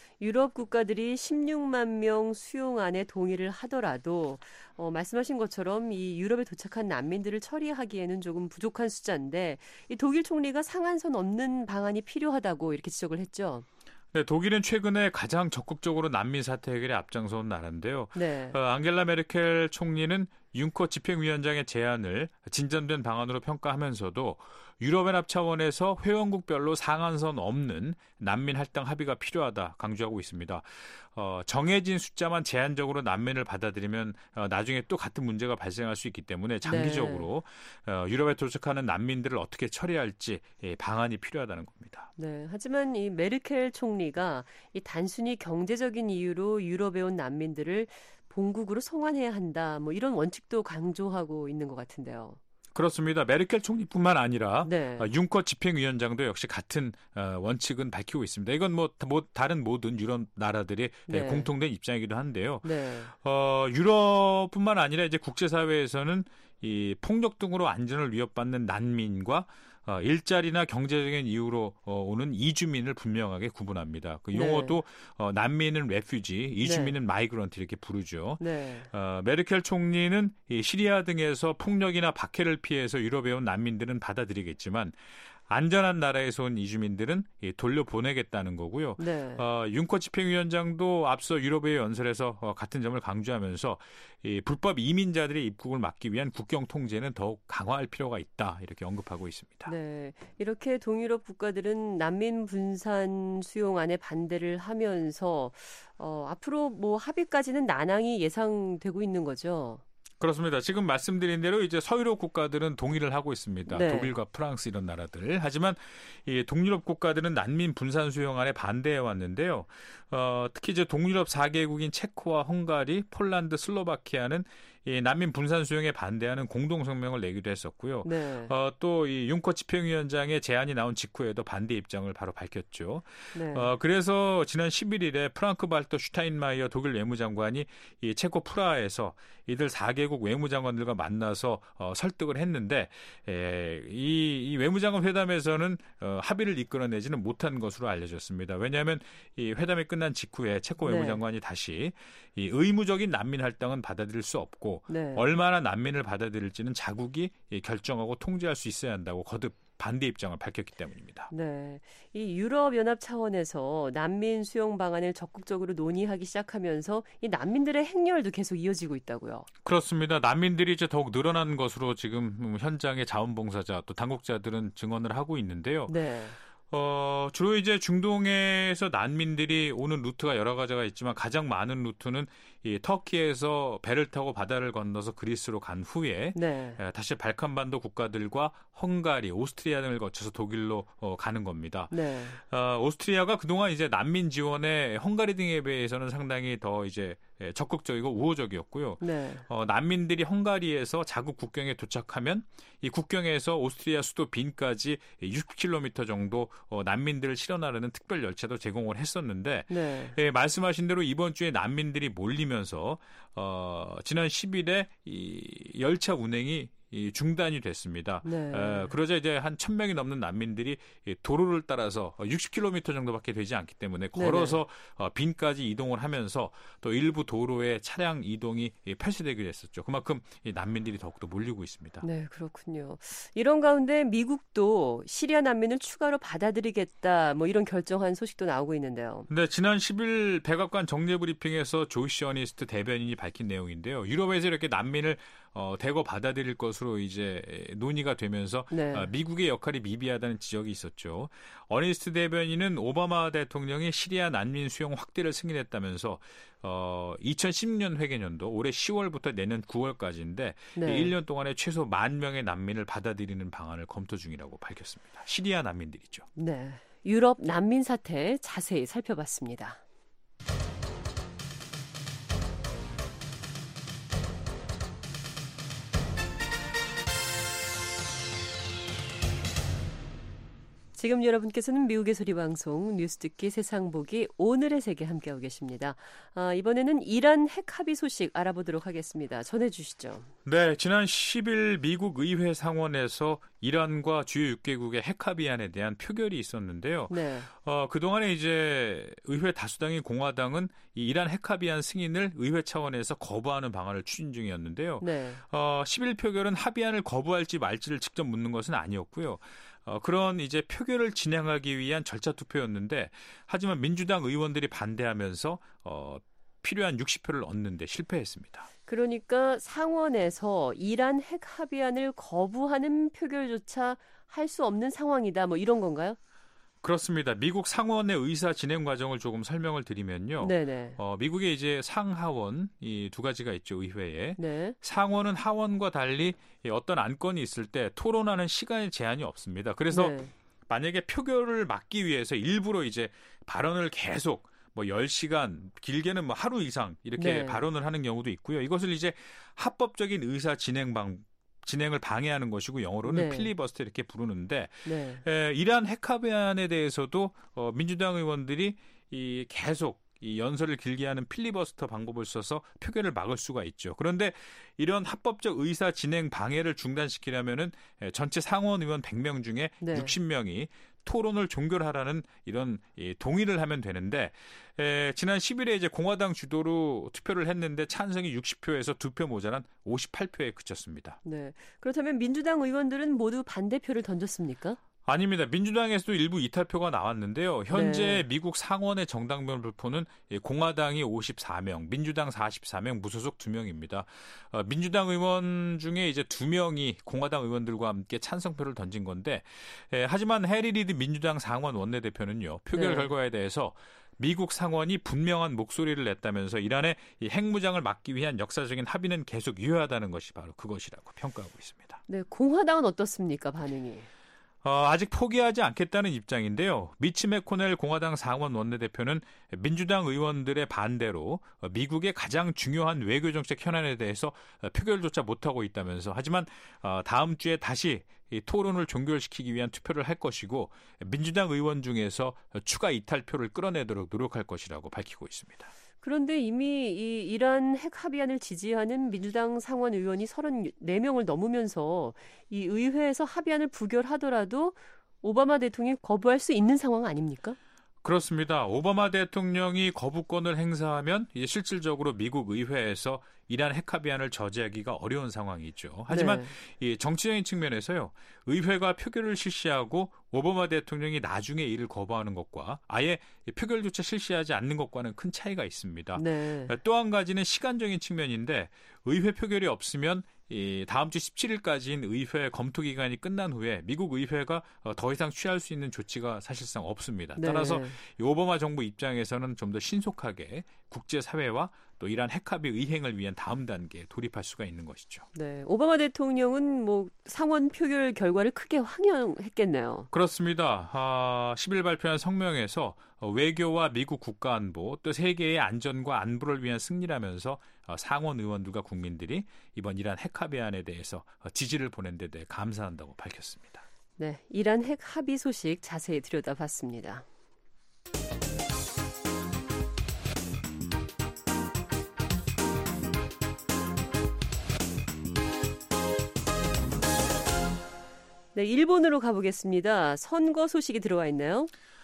유럽 국가들이 십육만 명 수용안에 동의를 하더라도 어, 말씀하신 것처럼 이 유럽에 도착한 난민들을 처리하기에는 조금 부족한 숫자인데 이 독일 총리가 상한선 없는 방안이 필요하다고 이렇게 지적을 했죠. 네, 독일은 최근에 가장 적극적으로 난민 사태 해결에 앞장서온 나라인데요. 네. 어, 앙겔라 메르켈 총리는 융커 집행위원장의 제안을 진전된 방안으로 평가하면서도 유럽연합 차원에서 회원국별로 상한선 없는 난민 할당 합의가 필요하다 강조하고 있습니다. 어, 정해진 숫자만 제한적으로 난민을 받아들이면 어, 나중에 또 같은 문제가 발생할 수 있기 때문에 장기적으로 네. 어, 유럽에 도착하는 난민들을 어떻게 처리할지 예, 방안이 필요하다는 겁니다. 네, 하지만 이 메르켈 총리가 이 단순히 경제적인 이유로 유럽에 온 난민들을 본국으로 송환해야 한다. 뭐 이런 원칙도 강조하고 있는 것 같은데요. 그렇습니다. 메르켈 총리뿐만 아니라 네. 융커 집행위원장도 역시 같은 원칙은 밝히고 있습니다. 이건 뭐, 뭐 다른 모든 유럽 나라들의 네. 공통된 입장이기도 한데요. 네. 어, 유럽뿐만 아니라 이제 국제사회에서는 이 폭력 등으로 안전을 위협받는 난민과 어, 일자리나 경제적인 이유로 어, 오는 이주민을 분명하게 구분합니다. 그 용어도 네. 어, 난민은 레퓨지, 이주민은 네. 마이그런트 이렇게 부르죠. 네. 어, 메르켈 총리는 이 시리아 등에서 폭력이나 박해를 피해서 유럽에 온 난민들은 받아들이겠지만 안전한 나라에서 온 이주민들은 돌려보내겠다는 거고요. 네. 어, 융커 집행위원장도 앞서 유럽의 연설에서 어, 같은 점을 강조하면서 이 불법 이민자들의 입국을 막기 위한 국경 통제는 더욱 강화할 필요가 있다 이렇게 언급하고 있습니다. 네, 이렇게 동유럽 국가들은 난민 분산 수용안에 반대를 하면서 어, 앞으로 뭐 합의까지는 난항이 예상되고 있는 거죠. 그렇습니다. 지금 말씀드린 대로 이제 서유럽 국가들은 동의를 하고 있습니다. 네. 독일과 프랑스 이런 나라들. 하지만 이 동유럽 국가들은 난민 분산 수용안에 반대해 왔는데요. 어, 특히 이제 동유럽 사 개국인 체코와 헝가리, 폴란드, 슬로바키아는 이 난민 분산 수용에 반대하는 공동 성명을 내기도 했었고요. 네. 어, 또 이 융커 집행위원장의 제안이 나온 직후에도 반대 입장을 바로 밝혔죠. 네. 어, 그래서 지난 십일일에 프랑크 발터 슈타인마이어 독일 외무장관이 이 체코 프라하에서 이들 사 개국 외무장관들과 만나서 어, 설득을 했는데 에, 이, 이 외무장관 회담에서는 어, 합의를 이끌어내지는 못한 것으로 알려졌습니다. 왜냐하면 이 회담이 끝난 직후에 체코 외무장관이 네. 다시 이 의무적인 난민 할당은 받아들일 수 없고 네. 얼마나 난민을 받아들일지는 자국이 결정하고 통제할 수 있어야 한다고 거듭 반대 입장을 밝혔기 때문입니다. 네, 이 유럽연합 차원에서 난민 수용 방안을 적극적으로 논의하기 시작하면서 이 난민들의 행렬도 계속 이어지고 있다고요. 그렇습니다. 난민들이 이제 더욱 늘어난 것으로 지금 현장의 자원봉사자 또 당국자들은 증언을 하고 있는데요. 네. 어, 주로 이제 중동에서 난민들이 오는 루트가 여러 가지가 있지만 가장 많은 루트는 이 터키에서 배를 타고 바다를 건너서 그리스로 간 후에 네. 다시 발칸반도 국가들과 헝가리, 오스트리아 등을 거쳐서 독일로 어, 가는 겁니다. 네. 어, 오스트리아가 그동안 이제 난민 지원에 헝가리 등에 비해서는 상당히 더 이제 적극적이고 우호적이었고요. 네. 어, 난민들이 헝가리에서 자국 국경에 도착하면 이 국경에서 오스트리아 수도 빈까지 육십 킬로미터 정도 어, 난민들을 실어나르는 특별 열차도 제공을 했었는데 네. 예, 말씀하신 대로 이번 주에 난민들이 몰리면서 어, 지난 십 일에 이 열차 운행이 이 중단이 됐습니다. 네. 어, 그러자 이제 한 천 명이 넘는 난민들이 도로를 따라서 육십 킬로미터 정도밖에 되지 않기 때문에 걸어서 어, 빈까지 이동을 하면서 또 일부 도로에 차량 이동이 폐쇄되기도 했었죠. 그만큼 이 난민들이 더욱더 몰리고 있습니다. 네, 그렇군요. 이런 가운데 미국도 시리아 난민을 추가로 받아들이겠다, 뭐 이런 결정한 소식도 나오고 있는데요. 네, 지난 십 일 백악관 정례 브리핑에서 조시 어니스트 대변인이 밝힌 내용인데요. 유럽에서 이렇게 난민을 어, 대거 받아들일 것으로 이제 논의가 되면서 네. 어, 미국의 역할이 미비하다는 지적이 있었죠. 어니스트 대변인은 오바마 대통령이 시리아 난민 수용 확대를 승인했다면서 어, 이천십육 년 회계년도 올해 시월부터 내년 구월까지인데 네. 일 년 동안에 최소 만 명의 난민을 받아들이는 방안을 검토 중이라고 밝혔습니다. 시리아 난민들이죠. 네, 유럽 난민 사태 자세히 살펴봤습니다. 지금 여러분께서는 미국의 소리방송 뉴스 듣기 세상 보기 오늘의 세계 함께하고 계십니다. 아, 이번에는 이란 핵 합의 소식 알아보도록 하겠습니다. 전해주시죠. 네, 지난 십 일 미국 의회 상원에서 이란과 주요 육 개국의 핵 합의안에 대한 표결이 있었는데요. 네. 어, 그동안에 이제 의회 다수당인 공화당은 이 이란 핵 합의안 승인을 의회 차원에서 거부하는 방안을 추진 중이었는데요. 네. 어, 십 일 표결은 합의안을 거부할지 말지를 직접 묻는 것은 아니었고요. 어, 그런 이제 표결을 진행하기 위한 절차 투표였는데 하지만 민주당 의원들이 반대하면서 어, 필요한 육십 표를 얻는데 실패했습니다. 그러니까 상원에서 이란 핵 합의안을 거부하는 표결조차 할 수 없는 상황이다. 뭐 이런 건가요? 그렇습니다. 미국 상원의 의사 진행 과정을 조금 설명을 드리면요. 네네. 어, 미국에 이제 상하원 이 두 가지가 있죠, 의회에. 네. 상원은 하원과 달리 어떤 안건이 있을 때 토론하는 시간의 제한이 없습니다. 그래서 네. 만약에 표결을 막기 위해서 일부러 이제 발언을 계속 뭐 열 시간, 길게는 뭐 하루 이상 이렇게 네. 발언을 하는 경우도 있고요. 이것을 이제 합법적인 의사 진행 방 진행을 방해하는 것이고 영어로는 네. 필리버스터 이렇게 부르는데 네. 에, 이란 핵 합의안에 대해서도 어, 민주당 의원들이 이 계속 이 연설을 길게 하는 필리버스터 방법을 써서 표결을 막을 수가 있죠. 그런데 이런 합법적 의사 진행 방해를 중단시키려면은 에, 전체 상원 의원 백 명 중에 네. 육십 명이 토론을 종결하라는 이런 이, 동의를 하면 되는데 에, 지난 십 일에 이제 공화당 주도로 투표를 했는데 찬성이 육십 표에서 두 표 모자란 오십팔 표에 그쳤습니다. 네. 그렇다면 민주당 의원들은 모두 반대표를 던졌습니까? 아닙니다. 민주당에서도 일부 이탈표가 나왔는데요. 현재 네. 미국 상원의 정당별 발표는 공화당이 오십사 명, 민주당 사십사 명, 무소속 두 명입니다. 어, 민주당 의원 중에 이제 두 명이 공화당 의원들과 함께 찬성표를 던진 건데, 에, 하지만 해리 리드 민주당 상원 원내대표는요. 표결 네. 결과에 대해서 미국 상원이 분명한 목소리를 냈다면서 이란의 이 핵무장을 막기 위한 역사적인 합의는 계속 유효하다는 것이 바로 그것이라고 평가하고 있습니다. 네, 공화당은 어떻습니까, 반응이? 어, 아직 포기하지 않겠다는 입장인데요. 미치 매코넬 공화당 상원 원내대표는 민주당 의원들의 반대로 미국의 가장 중요한 외교정책 현안에 대해서 표결조차 못하고 있다면서 하지만 다음 주에 다시 이 토론을 종결시키기 위한 투표를 할 것이고 민주당 의원 중에서 추가 이탈표를 끌어내도록 노력할 것이라고 밝히고 있습니다. 그런데 이미 이 이란 핵 합의안을 지지하는 민주당 상원 의원이 서른네 명을 넘으면서 이 의회에서 합의안을 부결하더라도 오바마 대통령이 거부할 수 있는 상황 아닙니까? 그렇습니다. 오바마 대통령이 거부권을 행사하면 이제 실질적으로 미국 의회에서 이란 핵 합의안을 저지하기가 어려운 상황이죠. 하지만 네. 이 정치적인 측면에서요. 의회가 표결을 실시하고 오바마 대통령이 나중에 이를 거부하는 것과 아예 표결조차 실시하지 않는 것과는 큰 차이가 있습니다. 네. 또 한 가지는 시간적인 측면인데 의회 표결이 없으면 이 다음 주 십칠 일까지인 의회 검토 기간이 끝난 후에 미국 의회가 더 이상 취할 수 있는 조치가 사실상 없습니다. 네. 따라서 이 오바마 정부 입장에서는 좀 더 신속하게 국제사회와 또 이란 핵합의 의행을 위한 다음 단계에 돌입할 수가 있는 것이죠. 네, 오바마 대통령은 뭐 상원 표결 결과를 크게 환영했겠네요. 그렇습니다. 아, 십 일 발표한 성명에서 외교와 미국 국가안보 또 세계의 안전과 안보를 위한 승리라면서 상원 의원들과 국민들이 이번 이란 핵합의안에 대해서 지지를 보낸 데 대해 감사한다고 밝혔습니다. 네, 이란 핵 합의 소식 자세히 들여다봤습니다. 네, 일본으로 가보겠습니다. 선거 소식이 들어와 있나요?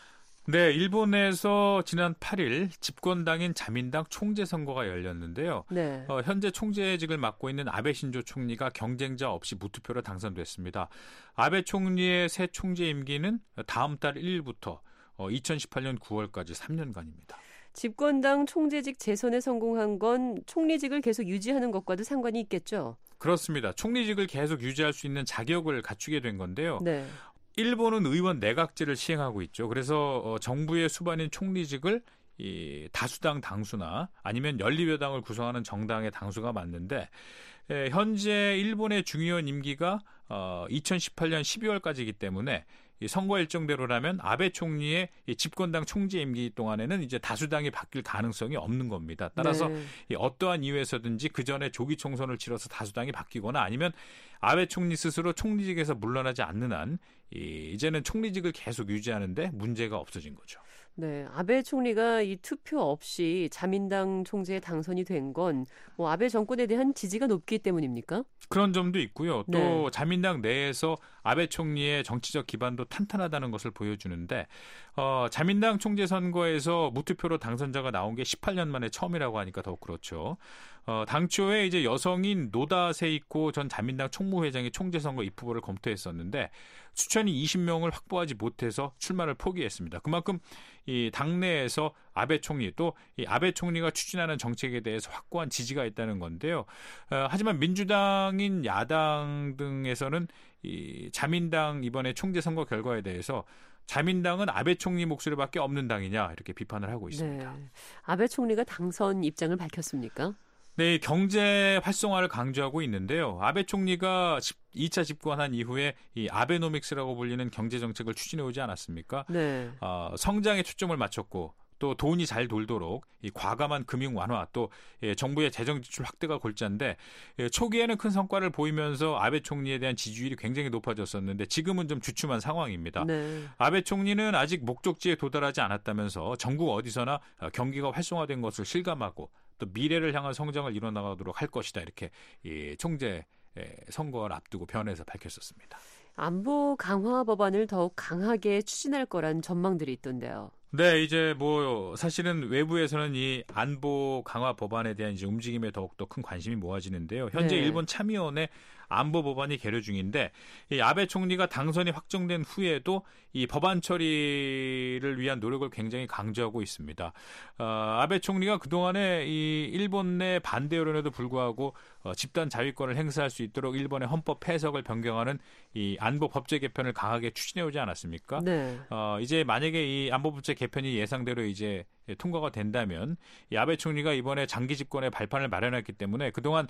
네, 일본에서 지난 팔 일 집권당인 자민당 총재 선거가 열렸는데요. 네. 어, 현재 총재직을 맡고 있는 아베 신조 총리가 경쟁자 없이 무투표로 당선됐습니다. 아베 총리의 새 총재 임기는 다음 달 일 일부터 어, 이천십팔 년 구월까지 삼 년간입니다. 집권당 총재직 재선에 성공한 건 총리직을 계속 유지하는 것과도 상관이 있겠죠? 그렇습니다. 총리직을 계속 유지할 수 있는 자격을 갖추게 된 건데요. 네. 일본은 의원 내각제를 시행하고 있죠. 그래서 어, 정부의 수반인 총리직을 이 다수당 당수나 아니면 연립여당을 구성하는 정당의 당수가 맞는데 에, 현재 일본의 중의원 임기가 어, 이천십팔 년 십이월까지이기 때문에 이 선거 일정대로라면 아베 총리의 이 집권당 총재 임기 동안에는 이제 다수당이 바뀔 가능성이 없는 겁니다. 따라서 네. 이 어떠한 이유에서든지 그 전에 조기 총선을 치러서 다수당이 바뀌거나 아니면 아베 총리 스스로 총리직에서 물러나지 않는 한 이, 이제는 총리직을 계속 유지하는데 문제가 없어진 거죠. 네, 아베 총리가 이 투표 없이 자민당 총재에 당선이 된 건 뭐 아베 정권에 대한 지지가 높기 때문입니까? 그런 점도 있고요. 또 네. 자민당 내에서 아베 총리의 정치적 기반도 탄탄하다는 것을 보여주는데 어, 자민당 총재 선거에서 무투표로 당선자가 나온 게 십팔 년 만에 처음이라고 하니까 더욱 그렇죠. 어, 당초에 이제 여성인 노다 세이코 전 자민당 총무회장이 총재 선거 입후보를 검토했었는데 추천이 이십 명을 확보하지 못해서 출마를 포기했습니다. 그만큼 이 당내에서 아베 총리 또 이 아베 총리가 추진하는 정책에 대해서 확고한 지지가 있다는 건데요. 어, 하지만 민주당인 야당 등에서는 이 자민당 이번에 총재 선거 결과에 대해서 자민당은 아베 총리 목소리밖에 없는 당이냐 이렇게 비판을 하고 있습니다. 네. 아베 총리가 당선 입장을 밝혔습니까? 네, 경제 활성화를 강조하고 있는데요. 아베 총리가 이 차 집권한 이후에 이 아베노믹스라고 불리는 경제 정책을 추진해 오지 않았습니까? 네. 어, 성장에 초점을 맞췄고 또 돈이 잘 돌도록 이 과감한 금융 완화 또 예, 정부의 재정 지출 확대가 골자인데 예, 초기에는 큰 성과를 보이면서 아베 총리에 대한 지지율이 굉장히 높아졌었는데 지금은 좀 주춤한 상황입니다. 네. 아베 총리는 아직 목적지에 도달하지 않았다면서 전국 어디서나 경기가 활성화된 것을 실감하고 또 미래를 향한 성장을 이뤄나가도록 할 것이다 이렇게 이 총재 선거를 앞두고 변해서 밝혔었습니다. 안보 강화 법안을 더욱 강하게 추진할 거란 전망들이 있던데요. 네, 이제 뭐 사실은 외부에서는 이 안보 강화 법안에 대한 이제 움직임에 더욱더 큰 관심이 모아지는데요. 현재 네. 일본 참의원의 안보 법안이 계류 중인데 이 아베 총리가 당선이 확정된 후에도 이 법안 처리를 위한 노력을 굉장히 강조하고 있습니다. 어, 아베 총리가 그동안에 이 일본 내 반대 여론에도 불구하고 어, 집단 자위권을 행사할 수 있도록 일본의 헌법 해석을 변경하는 이 안보 법제 개편을 강하게 추진해 오지 않았습니까? 네. 어, 이제 만약에 이 안보 법제 개편이 예상대로 이제 통과가 된다면 이 아베 총리가 이번에 장기 집권의 발판을 마련했기 때문에 그동안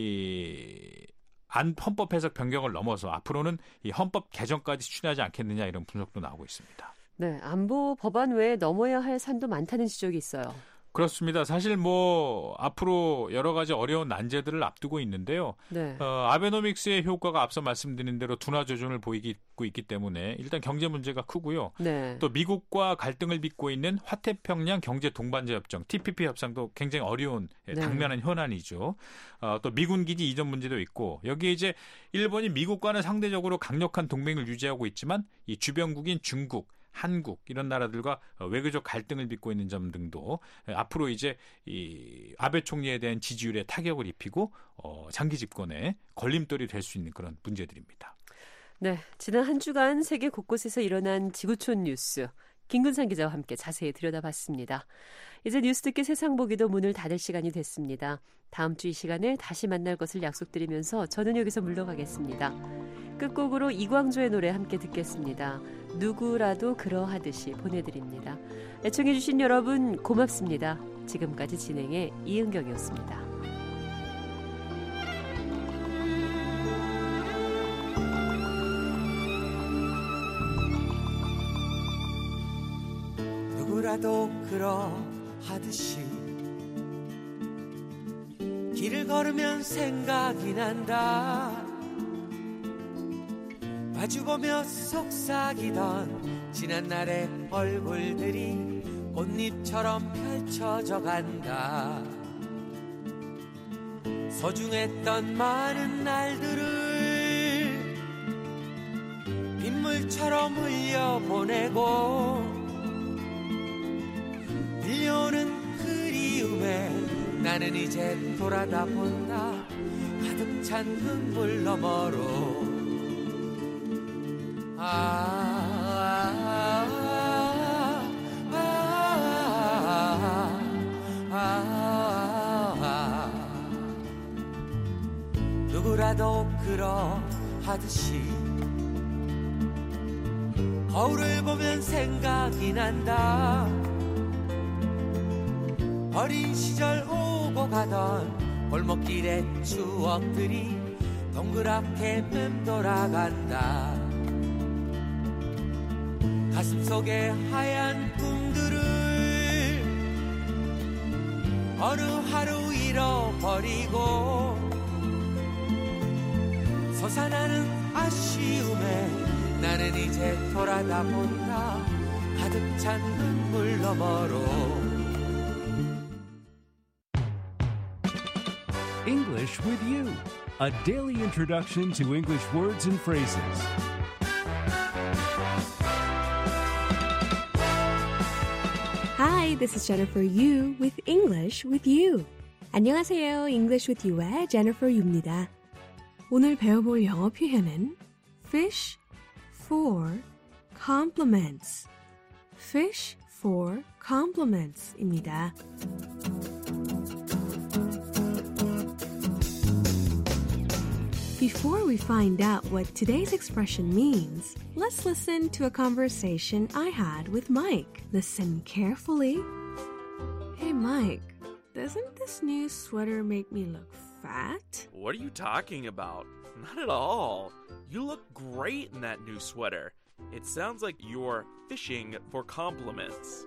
이 안 헌법 해석 변경을 넘어서 앞으로는 이 헌법 개정까지 추진하지 않겠느냐 이런 분석도 나오고 있습니다. 네, 안보 법안 외에 넘어야 할 산도 많다는 지적이 있어요. 그렇습니다. 사실 뭐 앞으로 여러 가지 어려운 난제들을 앞두고 있는데요. 네. 어, 아베노믹스의 효과가 앞서 말씀드린 대로 둔화 조정을 보이고 있기 때문에 일단 경제 문제가 크고요. 네. 또 미국과 갈등을 빚고 있는 화태평양 경제 동반자 협정 티피피 협상도 굉장히 어려운 네. 당면한 현안이죠. 어, 또 미군 기지 이전 문제도 있고 여기에 이제 일본이 미국과는 상대적으로 강력한 동맹을 유지하고 있지만 이 주변국인 중국 한국 이런 나라들과 외교적 갈등을 빚고 있는 점 등도 앞으로 이제 이 아베 총리에 대한 지지율에 타격을 입히고 어, 장기 집권에 걸림돌이 될 수 있는 그런 문제들입니다. 네, 지난 한 주간 세계 곳곳에서 일어난 지구촌 뉴스 김근상 기자와 함께 자세히 들여다봤습니다. 이제 뉴스 듣기 세상 보기도 문을 닫을 시간이 됐습니다. 다음 주 이 시간에 다시 만날 것을 약속드리면서 저는 여기서 물러가겠습니다. 끝곡으로 이광조의 노래 함께 듣겠습니다. 누구라도 그러하듯이 보내드립니다. 애청해주신 여러분 고맙습니다. 지금까지 진행의 이은경이었습니다. 누구라도 그러하듯이 길을 걸으면 생각이 난다. 마주보며 속삭이던 지난날의 얼굴들이 꽃잎처럼 펼쳐져 간다. 소중했던 많은 날들을 빗물처럼 흘려보내고 들려오는 그리움에 나는 이제 돌아다 본다. 가득 찬 눈물 너머로 아, 아, 아, 아, 아, 누구라도 그러하듯이 거울을 보면 생각이 난다. 어린 시절 오고 가던 골목길의 추억들이 동그랗게 맴돌아간다. 가슴속에 하얀 꿈들을 어느 하루 잃어버리고 솟아나는 아쉬움에 나는 이제 돌아다 본다. 가득 찬 눈물 너머로 English with you, a daily introduction to English words and phrases. Hi, this is Jennifer Yu with English with You. 안녕하세요. English with You의 Jennifer Yu입니다. 오늘 배워볼 영어 표현은 fish for compliments. fish for compliments입니다. Before we find out what today's expression means, let's listen to a conversation I had with Mike. Listen carefully. Hey, Mike, doesn't this new sweater make me look fat? What are you talking about? Not at all. You look great in that new sweater. It sounds like you're fishing for compliments.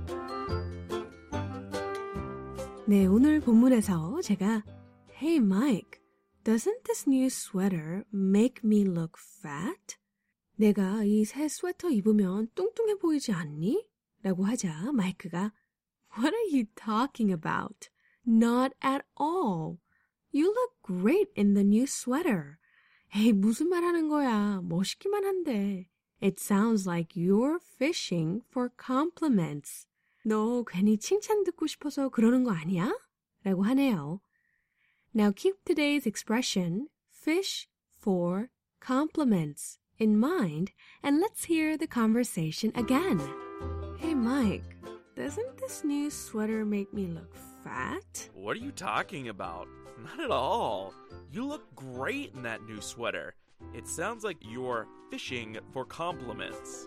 네, 오늘 본문에서 제가 Hey, Mike, doesn't this new sweater make me look fat? 내가 이 새 스웨터 입으면 뚱뚱해 보이지 않니? 라고 하자 마이크가 What are you talking about? Not at all. You look great in the new sweater. 에이, 무슨 말 하는 거야. 멋있기만 한데. It sounds like you're fishing for compliments. 너 괜히 칭찬 듣고 싶어서 그러는 거 아니야? 라고 하네요. Now keep today's expression, fish for compliments, in mind, and let's hear the conversation again. Hey, Mike, doesn't this new sweater make me look fat? What are you talking about? Not at all. You look great in that new sweater. It sounds like you're fishing for compliments.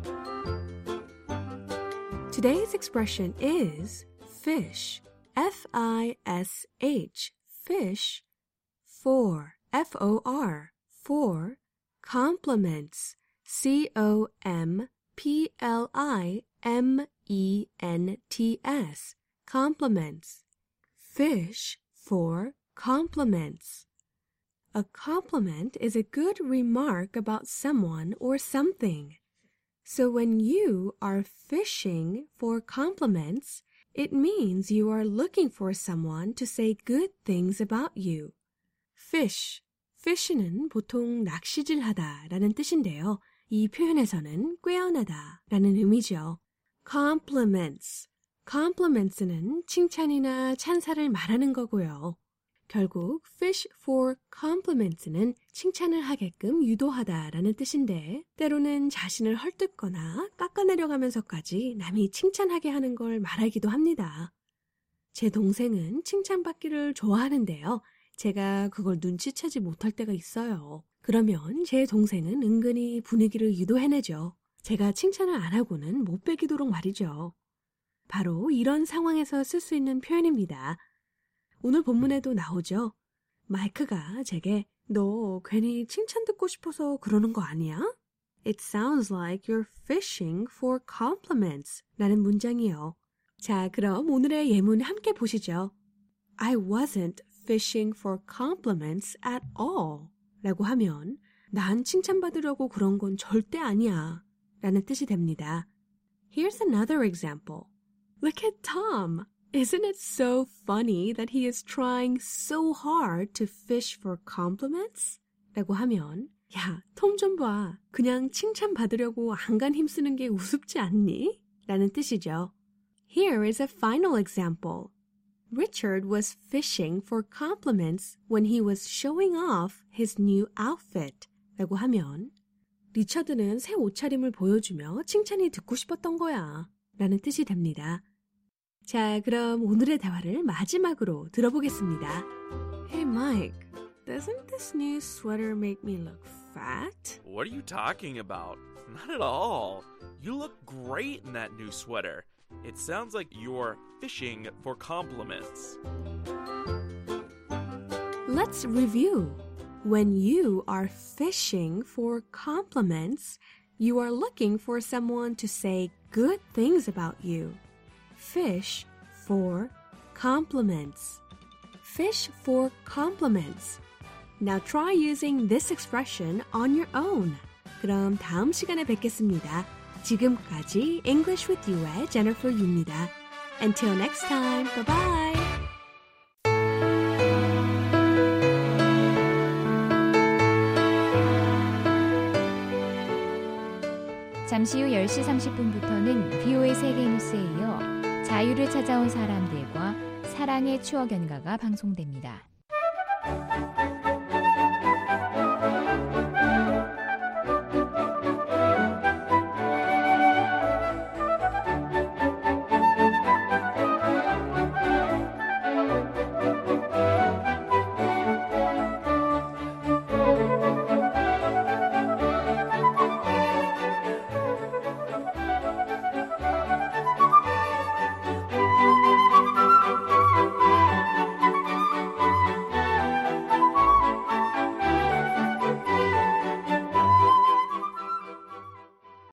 Today's expression is fish, F I S H, fish, for, F O R, for, compliments, C O M P L I M E N T S, compliments. Fish for compliments. A compliment is a good remark about someone or something. So when you are fishing for compliments, it means you are looking for someone to say good things about you. Fish, fish는 보통 낚시질하다 라는 뜻인데요. 이 표현에서는 꿰어내다 라는 의미죠. Compliments, compliments는 칭찬이나 찬사를 말하는 거고요. 결국 fish for compliments는 칭찬을 하게끔 유도하다라는 뜻인데 때로는 자신을 헐뜯거나 깎아내려가면서까지 남이 칭찬하게 하는 걸 말하기도 합니다. 제 동생은 칭찬받기를 좋아하는데요. 제가 그걸 눈치채지 못할 때가 있어요. 그러면 제 동생은 은근히 분위기를 유도해내죠. 제가 칭찬을 안 하고는 못 베기도록 말이죠. 바로 이런 상황에서 쓸 수 있는 표현입니다. 오늘 본문에도 나오죠. 마이크가 제게 너 괜히 칭찬 듣고 싶어서 그러는 거 아니야? It sounds like you're fishing for compliments 라는 문장이요. 자, 그럼 오늘의 예문 함께 보시죠. I wasn't fishing for compliments at all 라고 하면 난 칭찬받으려고 그런 건 절대 아니야 라는 뜻이 됩니다. Here's another example. Look at Tom. Isn't it so funny that he is trying so hard to fish for compliments? 라고 하면 야, 톰 좀 봐. 그냥 칭찬받으려고 안간 힘쓰는 게 우습지 않니? 라는 뜻이죠. Here is a final example. Richard was fishing for compliments when he was showing off his new outfit. 라고 하면 리처드는 새 옷차림을 보여주며 칭찬이 듣고 싶었던 거야. 라는 뜻이 됩니다. 자, 그럼 오늘의 대화를 마지막으로 들어보겠습니다. Hey Mike, doesn't this new sweater make me look fat? What are you talking about? Not at all. You look great in that new sweater. It sounds like you're fishing for compliments. Let's review. When you are fishing for compliments, you are looking for someone to say good things about you. Fish for compliments. Fish for compliments. Now try using this expression on your own. 그럼 다음 시간에 뵙겠습니다. 지금까지 English with You의 Jennifer Yu입니다. Until next time, bye bye. 잠시 후 열 시 삼십 분부터는 비오에이 세계뉴스에 이어 자유를 찾아온 사람들과 사랑의 추억 연가가 방송됩니다.